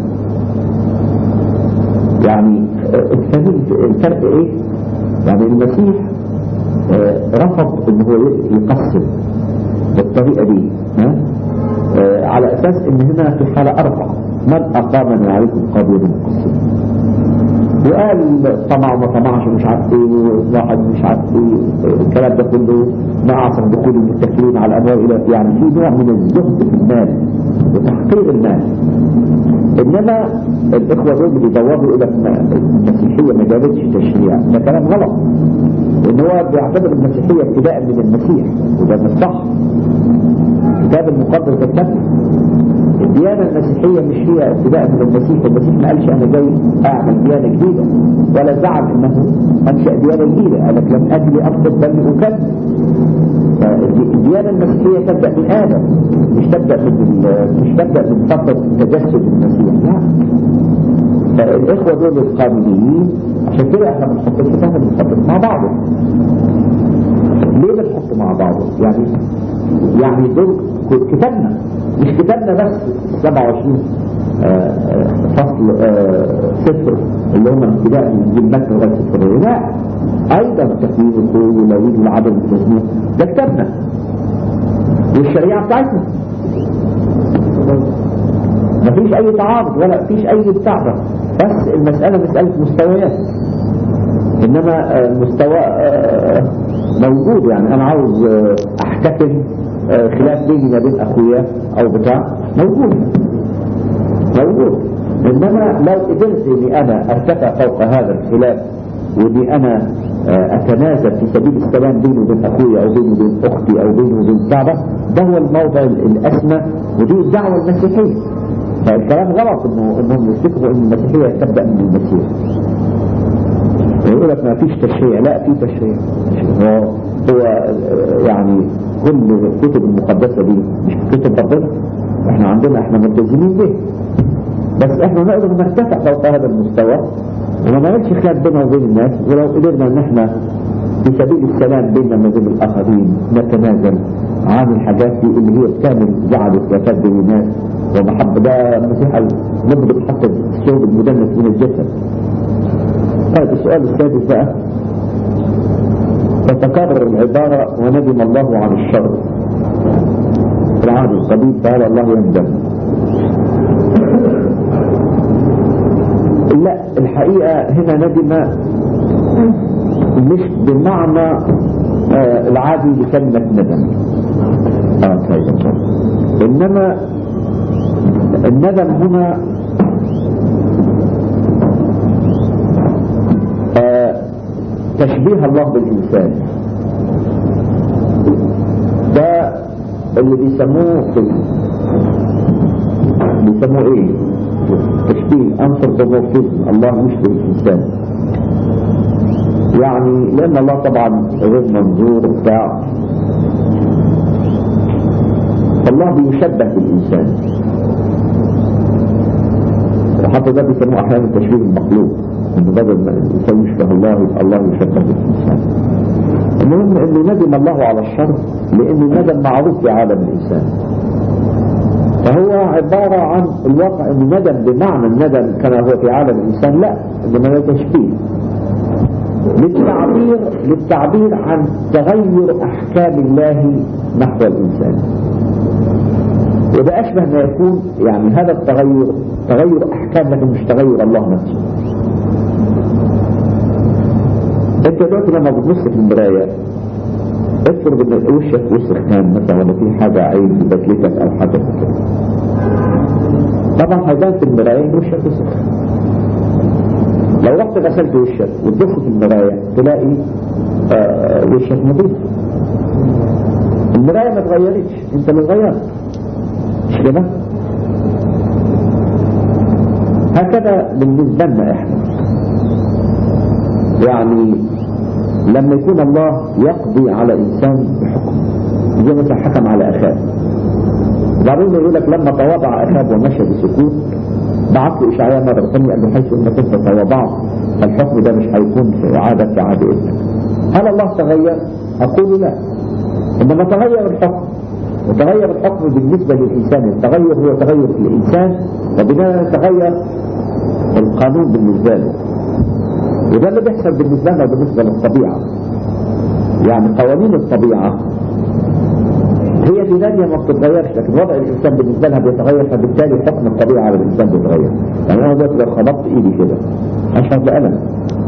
يعني الفرق ايه؟ يعني المسيح رفض ان هو يقسم بالطريقة دي، على اساس ان هنا في حالة اربعة: من اقام من عليكم قاضيا مقسم. وقال طمع وما طمعش ومش عارف ايه، واحد مش عارف ايه، الكلام ده كله ما اعصر دخول المتكلين على الاموال الى يعني في نوع من الزهد في المال وتحقير المال. انما الاخوه دول بيدوروا الى المسيحيه ما جابتش تشريع، ده كلام غلط، لان هو بيعتبر المسيحيه ابتداء من المسيح وده مش صح. الكتاب المقدس الكتاب الديانة المسيحية مش هي ابتداء من المسيح. المسيح ما قالش أنا جاي أعمل ديانة جديدة ولا زعم أنه أنشأ ديانة جديدة، قال لك لم أجل أفضل بل أكمل. الديانة المسيحية تبدأ من آدم، مش تبدأ من فترة تجسد المسيح، لا. فالإخوة دول القانونيين عشان كده احنا بنحط الكتاب المقدس مع بعضه. ليه بنحط مع بعضه؟ يعني دول كتابنا، مش كتابنا بس 27 فصل سفر اللي هم ابتداء من انجيل متى لغايه سفر، لا، ايضا تكوين الخروج واللاويين والعدد والتزمير ده كتابنا والشريعه بتاعتنا. مفيش اي تعارض ولا فيش اي بتاع ده، بس المساله مساله مستويات. انما المستوى موجود، يعني انا عاوز احتكم خلاف بيني وبين اخويا او بتاع موجود. انما لو قدرت اني انا ارتفع فوق هذا الخلاف واني انا اتنازل في سبيل السلام بيني وبين اخويا او بيني وبين اختي او بيني وبين الكعبه، ده هو الموضع الاسمى ودي الدعوه المسيحيه. فالكلام غلط انهم يفتكروا ان المسيحيه تبدا من المسيح. يقول لك ما فيش تشريع، لا في تشريع. هو يعني كل الكتب المقدسة دي مش كتب ربنا، احنا ملتزمين به، بس احنا نقدر نرتفع فوق هذا المستوى وما نعملش خلاف بيننا وبين الناس. ولو قدرنا ان احنا في سبيل السلام بيننا وبين الاخرين نتنازل عن الحاجات دي اللي هي بتعمل زعل وخلافات بين الناس ومحبة، ده المسيح نضرب حتى الثوب المدنس من الجسد. طيب السؤال السادس بقى، تتكرر العبارة وندم الله عن الشر في العهد القديم، فهل الله يندم؟ لا، الحقيقة هنا ندم مش بمعنى العادي لكلمة ندم، إنما الندم هنا تشبيه الله بالإنسان. ده اللي بيسموه ايه؟ تشبيه أنثروبومورفيزم، الله يشبه الإنسان. يعني لأن الله طبعا غير منظور بتاع، فالله بيشبه بالإنسان، وحتى ده بيسموه أحيانا تشبيه المخلوق، إنه بدل ما الإنسان يشبه الله يبقى الله يشبه بالإنسان. المهم إنه ندم الله على الشر لأن الندم معروف في عالم الإنسان، فهو عبارة عن الواقع إنه ندم بمعنى الندم كما هو في عالم الإنسان، لا، إنما لا تشبيه للتعبير عن تغير أحكام الله نحو الإنسان. وده أشبه ما يكون يعني هذا التغير تغير أحكام لكن مش تغير الله نفسه. انت دلوقتي لما بتبص في المراية افرض ان وشك وسخ كان مثلا ولا في حاجة عيب في بشرتك او حاجة كده، طبعا هيبان في المراية ان وشك وسخ. لو رحت غسلت وشك وتبص في المراية تلاقي وشك نظيف، المراية ما اتغيرتش، انت اللي اتغيرت، مش كده؟ هكذا بالنسبة لنا احنا، يعني لما يكون الله يقضي على إنسان بحكم زي مثلا حكم على أخاب، وبعدين يقول لك لما تواضع أخاب ومشى بسكوت بعث له إشعياء مرة ثانية قال له حيث إنك أنت تواضعت فالحكم ده مش هيكون في عادة كعادة ابنك. هل الله تغير؟ أقول لا، إنما تغير الحكم، وتغير الحكم بالنسبة للإنسان. التغير هو تغير في الإنسان وبناء تغير القانون بالنسبة له، وده اللي بيحصل بالنسبة لنا بالنسبة للطبيعة. يعني قوانين الطبيعة هي دي دنيا ما بتتغيرش، لكن وضع الإنسان بالنسبة لها بيتغير، فبالتالي حكم الطبيعة على الإنسان بيتغير. يعني أنا دلوقتي لو خبطت إيدي كده أشعر بألم.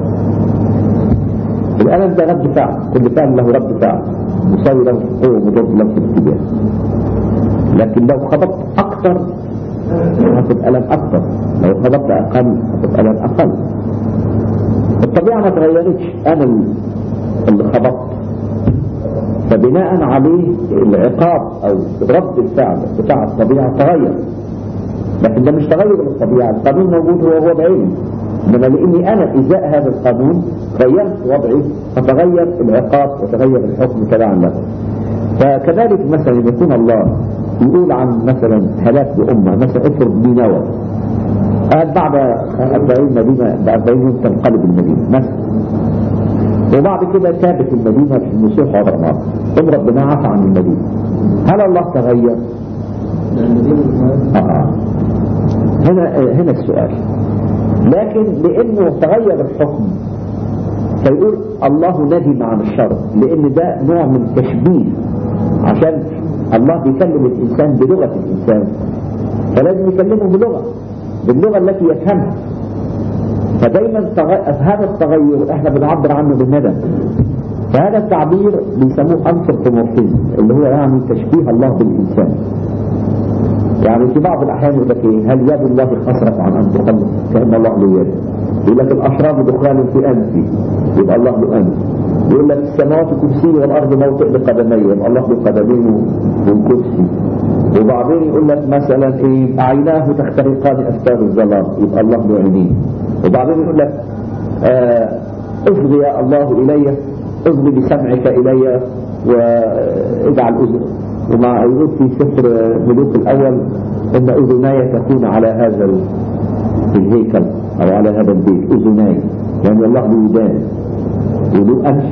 الألم ده رد فعل، كل فعل له رد فعل مساوي له في قوة مضاد له في الاتجاه. لكن لو خبطت أكثر هتبقى ألم أكثر، لو خبطت أقل هتبقى ألم أقل. الطبيعة ما تغيرتش، أنا اللي خبطت، فبناء عليه العقاب أو رد الفعل بتاع الطبيعة تغير. لكن ده مش تغير الطبيعة، القانون موجود هو بعينه، إنما لأني أنا إزاء هذا القانون غيرت وضعي فتغير العقاب وتغير الحكم تبعا له. فكذلك مثلا يكون الله يقول عن مثلا هلاك بأمة، مثلا افرض نينوى بعد 40 يوم تنقلب المدينة مثلا، وبعد كده ثابت المدينة في النسوح وضع النار، ثم ربنا عفى عن المدينة. هل الله تغير؟ هنا السؤال. لكن لأنه تغير الحكم فيقول الله ندم عن الشر، لأن ده نوع من تشبيه، عشان الله بيكلم الإنسان بلغة الإنسان فلازم يكلمه باللغة التي يفهمها. فدايما هذا التغير احنا بنعبر عنه بالندم. فهذا التعبير بيسموه أنثروبومورفيزم، اللي هو يعني تشبيه الله بالإنسان. يعني في بعض الأحيان يقول لك هل يد الله خسرت عن أن تخلص؟ كأن الله له يد. يقول لك الأشرار دخان في أنفي، يبقى الله له أنف. يقول لك السماوات كرسي والأرض موطئ لقدمي، يبقى الله له قدمين والكرسي. وبعدين يقول لك مثلا عيناه تخترقان أستار الظلام، يبقى الله له عينين. وبعدين يقول لك اصغي يا الله إلي، اصغي بسمعك إلي واجعل أذن. وما يقول في سفر ملوك الأول إن أذناي تكون على هذا الهيكل أو على هذا البيت، أذناي يعني الله له ودان وله أنف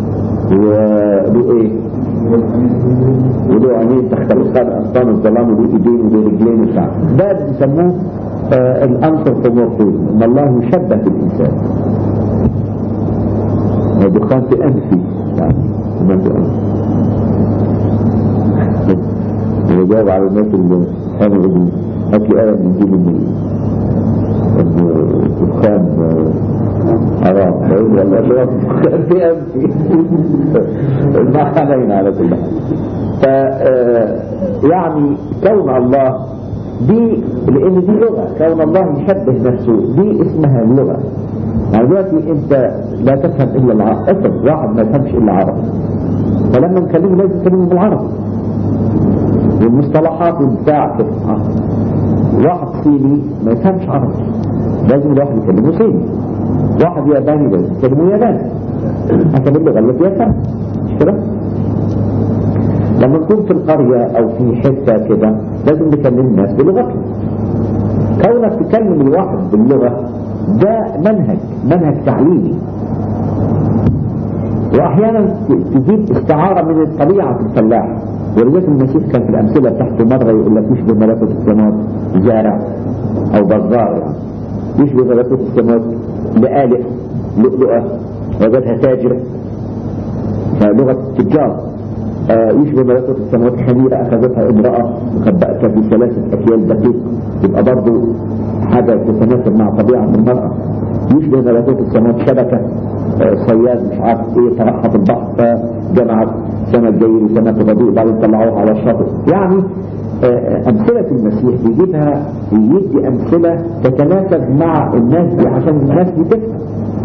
وله وله عينين تختلقان أسطان الظلام وله إيدين وله رجلين وشعر. ده بيسموه الأنثروبومورفيزم، إن الله يشبه بالإنسان. دخان في أنفي يعني ما في أنف. وجاوب على الناس اللي كانوا يقولوا هات لي آية بنجيب الدخان حرام، فيقول والله شباب الدخان في أنفي. ما علينا على كل حال. يعني كون الله دي، لأن دي لغة، كون الله يشبه نفسه دي اسمها اللغة. يعني دلوقتي أنت لا تفهم إلا العرب، أفرض واحد ما يفهمش إلا عربي، فلما نكلمه لازم نكلمه بالعربي والمصطلحات بتاعته. واحد صيني ما يفهمش عربي، لازم الواحد يكلمه صيني. واحد ياباني لازم يكلمه ياباني حسب اللغة التي يفهم، مش كده؟ لما نكون في القرية أو في حتة كده لازم نكلم الناس بلغتهم. كونك تكلم الواحد باللغة ده منهج تعليمي. وأحيانا تجيب استعارة من الطبيعة الفلاح، ولذلك المسيح كان في الأمثلة تحته مرة يقول لك يشبه ملكوت السماوات زارع أو بزار، يعني يشبه ملكوت السماوات لآلئ لؤلؤة وجدها تاجر، فلغة التجار. يشبه ملكوت السماوات خميرة أخذتها امرأة وخبأتها في 3 أكيال دقيق، يبقى برضه حاجة تتناسب مع طبيعة المرأة. يشبه ملكوت السماوات شبكة صياد مش عارف ايه طرحها في البحر فجمعت سمك جيد وسمك رديء بعدين طلعوها على الشاطئ. يعني أمثلة المسيح بيجيبها، يدي أمثلة تتناسب مع الناس دي عشان الناس دي تفهم.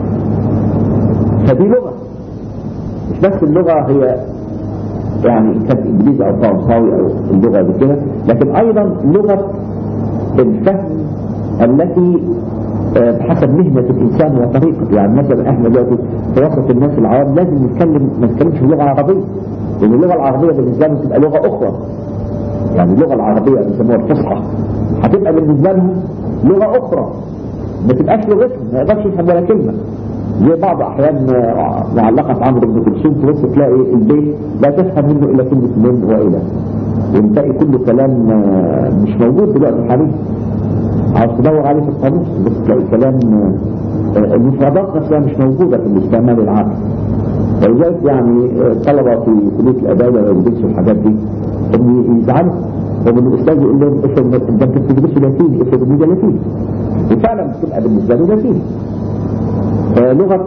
فدي لغة، مش بس اللغة هي يعني كانت إنجليزي أو فرنساوي أو اللغة دي كده، لكن أيضا لغة الفهم التي بحسب مهنة الإنسان وطريقته. يعني مثلا احنا دلوقتي في وسط الناس العرب لازم ما نتكلمش باللغة العربية، لأن اللغة العربية بالنسبة لهم تبقى لغة أخرى. يعني اللغة العربية بيسموها الفصحى هتبقى بالنسبة لهم لغة أخرى، ما تبقاش لغتهم، ما يقدرش يفهم ولا كلمة. زي بعض أحيان معلقة عمرو بن كلثوم تبص تلاقي البيت لا تفهم منه إلا كلمة من وإلى، ونلاقي كله كلام مش موجود دلوقتي حاليا. عاوز تدور عليه في القاموس بس تلاقي كلام المفردات نفسها مش موجودة في الاستعمال العام. ولذلك يعني طلبة في كلية الأداب لو يدرسوا الحاجات دي ان يزعلوا، ومن الاستاذ يقول لهم افرض ده انت بتدرسوا لاتيني، افرض ان ده لاتيني، وفعلا بتبقى بالنسبه له لاتيني. لغه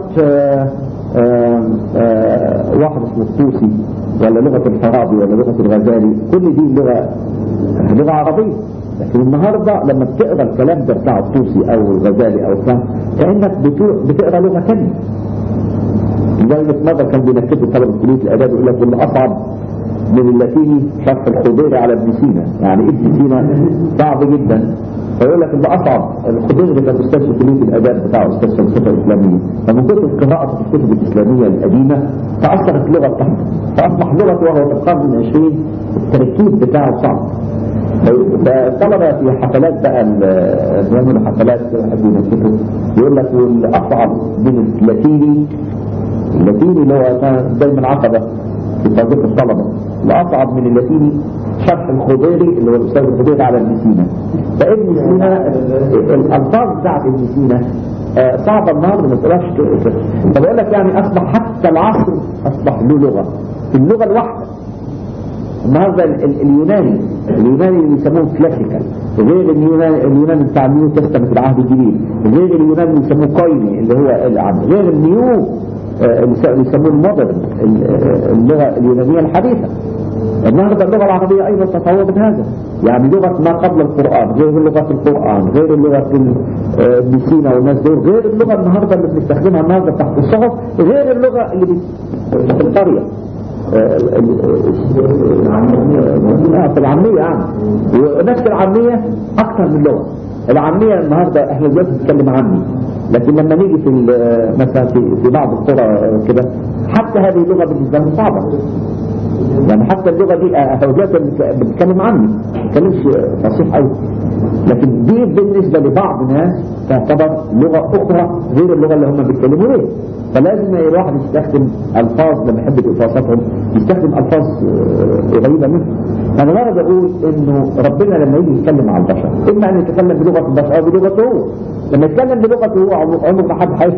واحد اسمه الطوسي، ولا لغه الفارابي، ولا لغه الغزالي، كل دي لغه عربيه. لكن النهارده لما بتقرا الكلام ده بتاع الطوسي او الغزالي او بتاع، كانك بتقرا لغه ثانيه. لدرجه مره كان بينكتوا طلبه كليه الاداب يقول لك واللي اصعب من اللاتيني شرح الخضيري على ابن سينا، يعني ابن سينا صعب جدا، فيقول لك اللي اصعب الخضيري كان استاذ في كليه الاداب بتاع استاذ فلسفه اسلاميه، فمن كتر قراءته في الكتب الاسلاميه القديمه تاثرت اللغه بتاعته، فاصبح لغته وهو في القرن العشرين التركيب بتاعه صعب. فالطلبه في حفلات بقى بيعملوا حفلات يحبوا ينكتوا يقول لك والاصعب من اللاتيني اللي هو دايما عقبه في توظيف الطلبه، الاصعب من اللاتيني شرح الخضيري اللي هو الاستاذ الخضيري على ابن سينا. فابن سينا الالفاظ بتاعت ابن سينا صعبه النهارده ما تقراش كده. فبقول لك يعني اصبح حتى العصر اصبح له لغه، اللغه الواحده. النهارده اليوناني اللي يسموه كلاسيكال غير اليوناني بتاع النيو تستمت العهد الجديد، غير اليوناني اللي يسموه كويني اللي هو غير النيو اللي يسموه المودرن اللغه اليونانيه الحديثه. النهارده اللغه العربيه ايضا تطورت هذا، يعني لغه ما قبل القران غير لغه القران، غير لغه ابن سينا والناس دول، غير اللغه النهارده اللي بنستخدمها النهارده تحت الصحف، غير اللغه اللي في القريه في العامية يعني. ونفس العامية أكثر من لغة. العامية النهاردة احنا دلوقتي بنتكلم عني، لكن لما نيجي في مثلا في بعض القرى كده حتى هذه اللغة بالنسبة لهم صعبة، يعني حتى اللغة دي دلوقتي بنتكلم عني ما بنتكلمش فصيح قوي، لكن دي بالنسبة لبعض الناس تعتبر لغة أخرى غير اللغة اللي هم بيتكلموا ليه. فلازم الواحد يستخدم ألفاظ لما يحب إفاصاتهم يستخدم ألفاظ قريبة منه. أنا غرض أقول إنه ربنا لما يجي يتكلم مع البشر إما أن يتكلم بلغة البشر أو بلغته هو. لما يتكلم بلغته هو عمره ما حد حيث،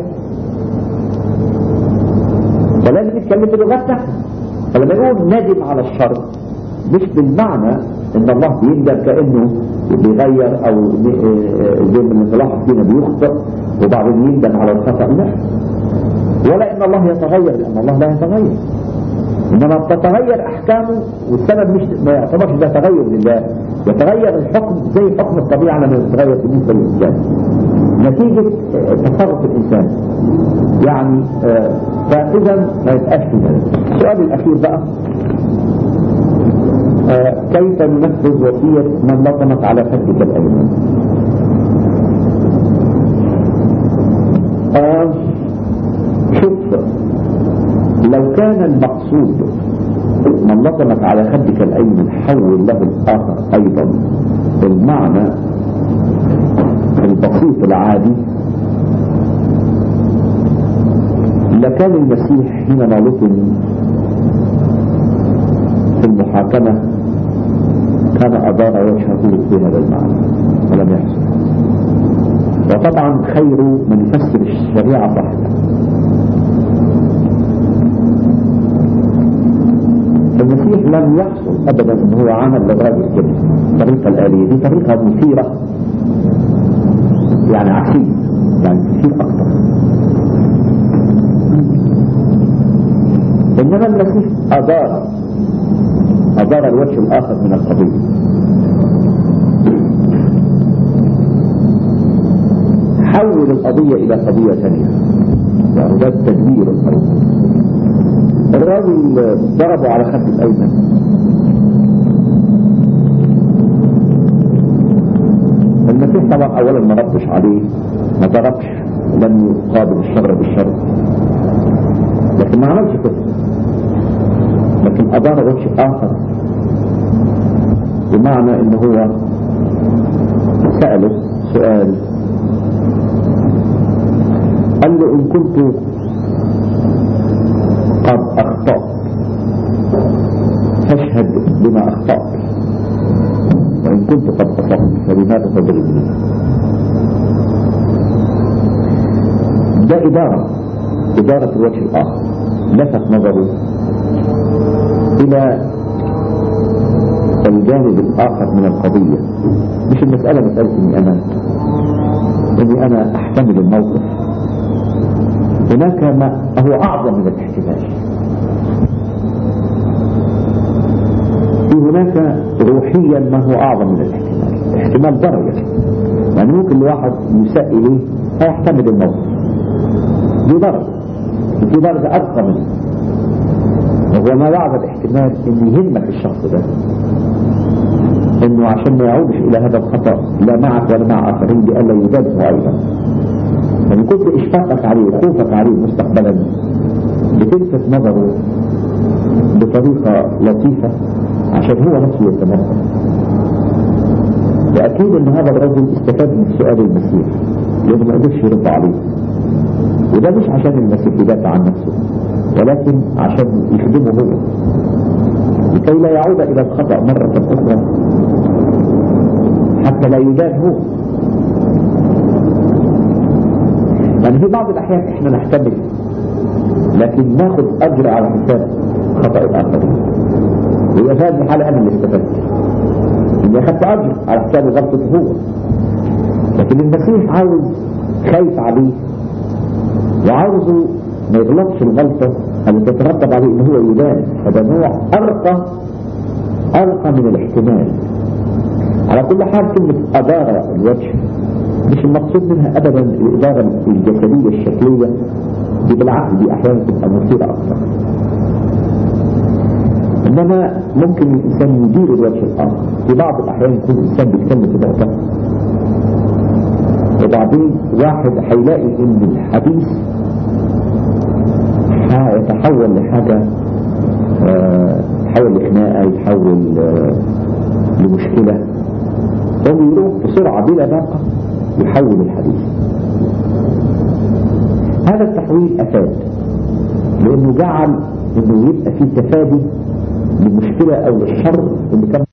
فلازم يتكلم بلغتنا. فلما يقول ندم على الشر مش بالمعنى ان الله بيندم كأنه بيغير او زي ما نلاحظ فينا بيخطئ وبعدين يندم على الخطأ، لا، ولا ان الله يتغير، لان الله لا يتغير، انما تتغير احكامه. والسبب مش ما يعتبرش ده تغير لله، يتغير الحكم زي حكم الطبيعه لما يتغير بالنسبه للانسان نتيجه تصرف الانسان يعني. فاذا ما يبقاش في ذلك. السؤال الاخير بقى، كيف ننفذ وصيه من لطمت على خدك الايمن؟ شوف، لو كان المقصود من لطمت على خدك الايمن حول له الاخر ايضا بالمعنى البسيط العادي، لكان المسيح حينما لطم في المحاكمة كان أدار وجهه في هذا المعنى ولم يحصل. وطبعا خير من يفسر الشريعة صح. المسيح لم يحصل أبدا أنه هو عمل للراجل كده. الطريقة الآلية دي طريقة مثيرة يعني عكسية، يعني كثير أكثر. إنما المسيح أدار الوجه الآخر من القضية. حول القضية إلى قضية ثانية، يعني ده التدمير القضية. الراجل ضربه على خد الأيمن، المسيح طبعا أولا ما ردش عليه، ما ضربش، لم يقابل الشر بالشر، لكن ما عملش كده، لكن أدار وجه آخر، بمعنى إنه هو سأله سؤال، قال له إن كنت قد أخطأت فاشهد بما أخطأت، وإن كنت قد أصبت فلماذا تضربني؟ ده إدارة الوجه الآخر. لفت نظره إلى الجانب الآخر من القضية. مش المسألة مسألة إني أنا أحتمل الموقف. هناك ما هو أعظم من الاحتمال. هناك روحيا ما هو أعظم من الاحتمال. احتمال درجة، يعني ممكن الواحد يساء إليه فيحتمل الموقف، دي درجة، دي درجة أرقى منه. وهو ما بعد الاحتمال إن يهمك الشخص ده إنه عشان ما يعودش إلى هذا الخطأ لا معك ولا مع آخرين بألا يجابه أيضا. يعني كنت إشفاقك عليه وخوفك عليه مستقبلا بتلفت نظره بطريقة لطيفة عشان هو نفسه يتمكن. وأكيد إن هذا الرجل استفاد من سؤال المسيح لأنه ما قدرش يرد عليه، وده مش عشان المسيح يدافع عن نفسه ولكن عشان يخدمه هو لكي لا يعود إلى الخطأ مرة أخرى حتى لا يجاد هو. يعني في بعض الأحيان إحنا نحتمل لكن ناخذ أجر على حساب خطأ الآخرين، وإذا في هذه الحالة أنا اللي استفدت إني أخذت أجر على حساب غلطته هو. لكن المسيح عاوز خايف عليه وعاوزه ما يغلطش الغلطة اللي تترتب عليه إن هو يدان. هذا نوع أرقى من الاحتمال. على كل حال كلمة أدارة الوجه مش المقصود منها أبدا الإدارة الجسدية الشكلية، دي بالعقل دي أحيانا تبقى مثيرة أكثر. إنما ممكن الإنسان يدير الوجه الآخر. في بعض الأحيان يكون الإنسان بيتكلم في نقطة وبعدين واحد هيلاقي إن الحديث يتحول لحاجة، يتحول لخناقة، يتحول لمشكلة، ثم يروح بسرعة بلا باقة يحول الحديث. هذا التحويل أفاد لأنه جعل إنه يبقى فيه تفادي للمشكلة أو للشر اللي كان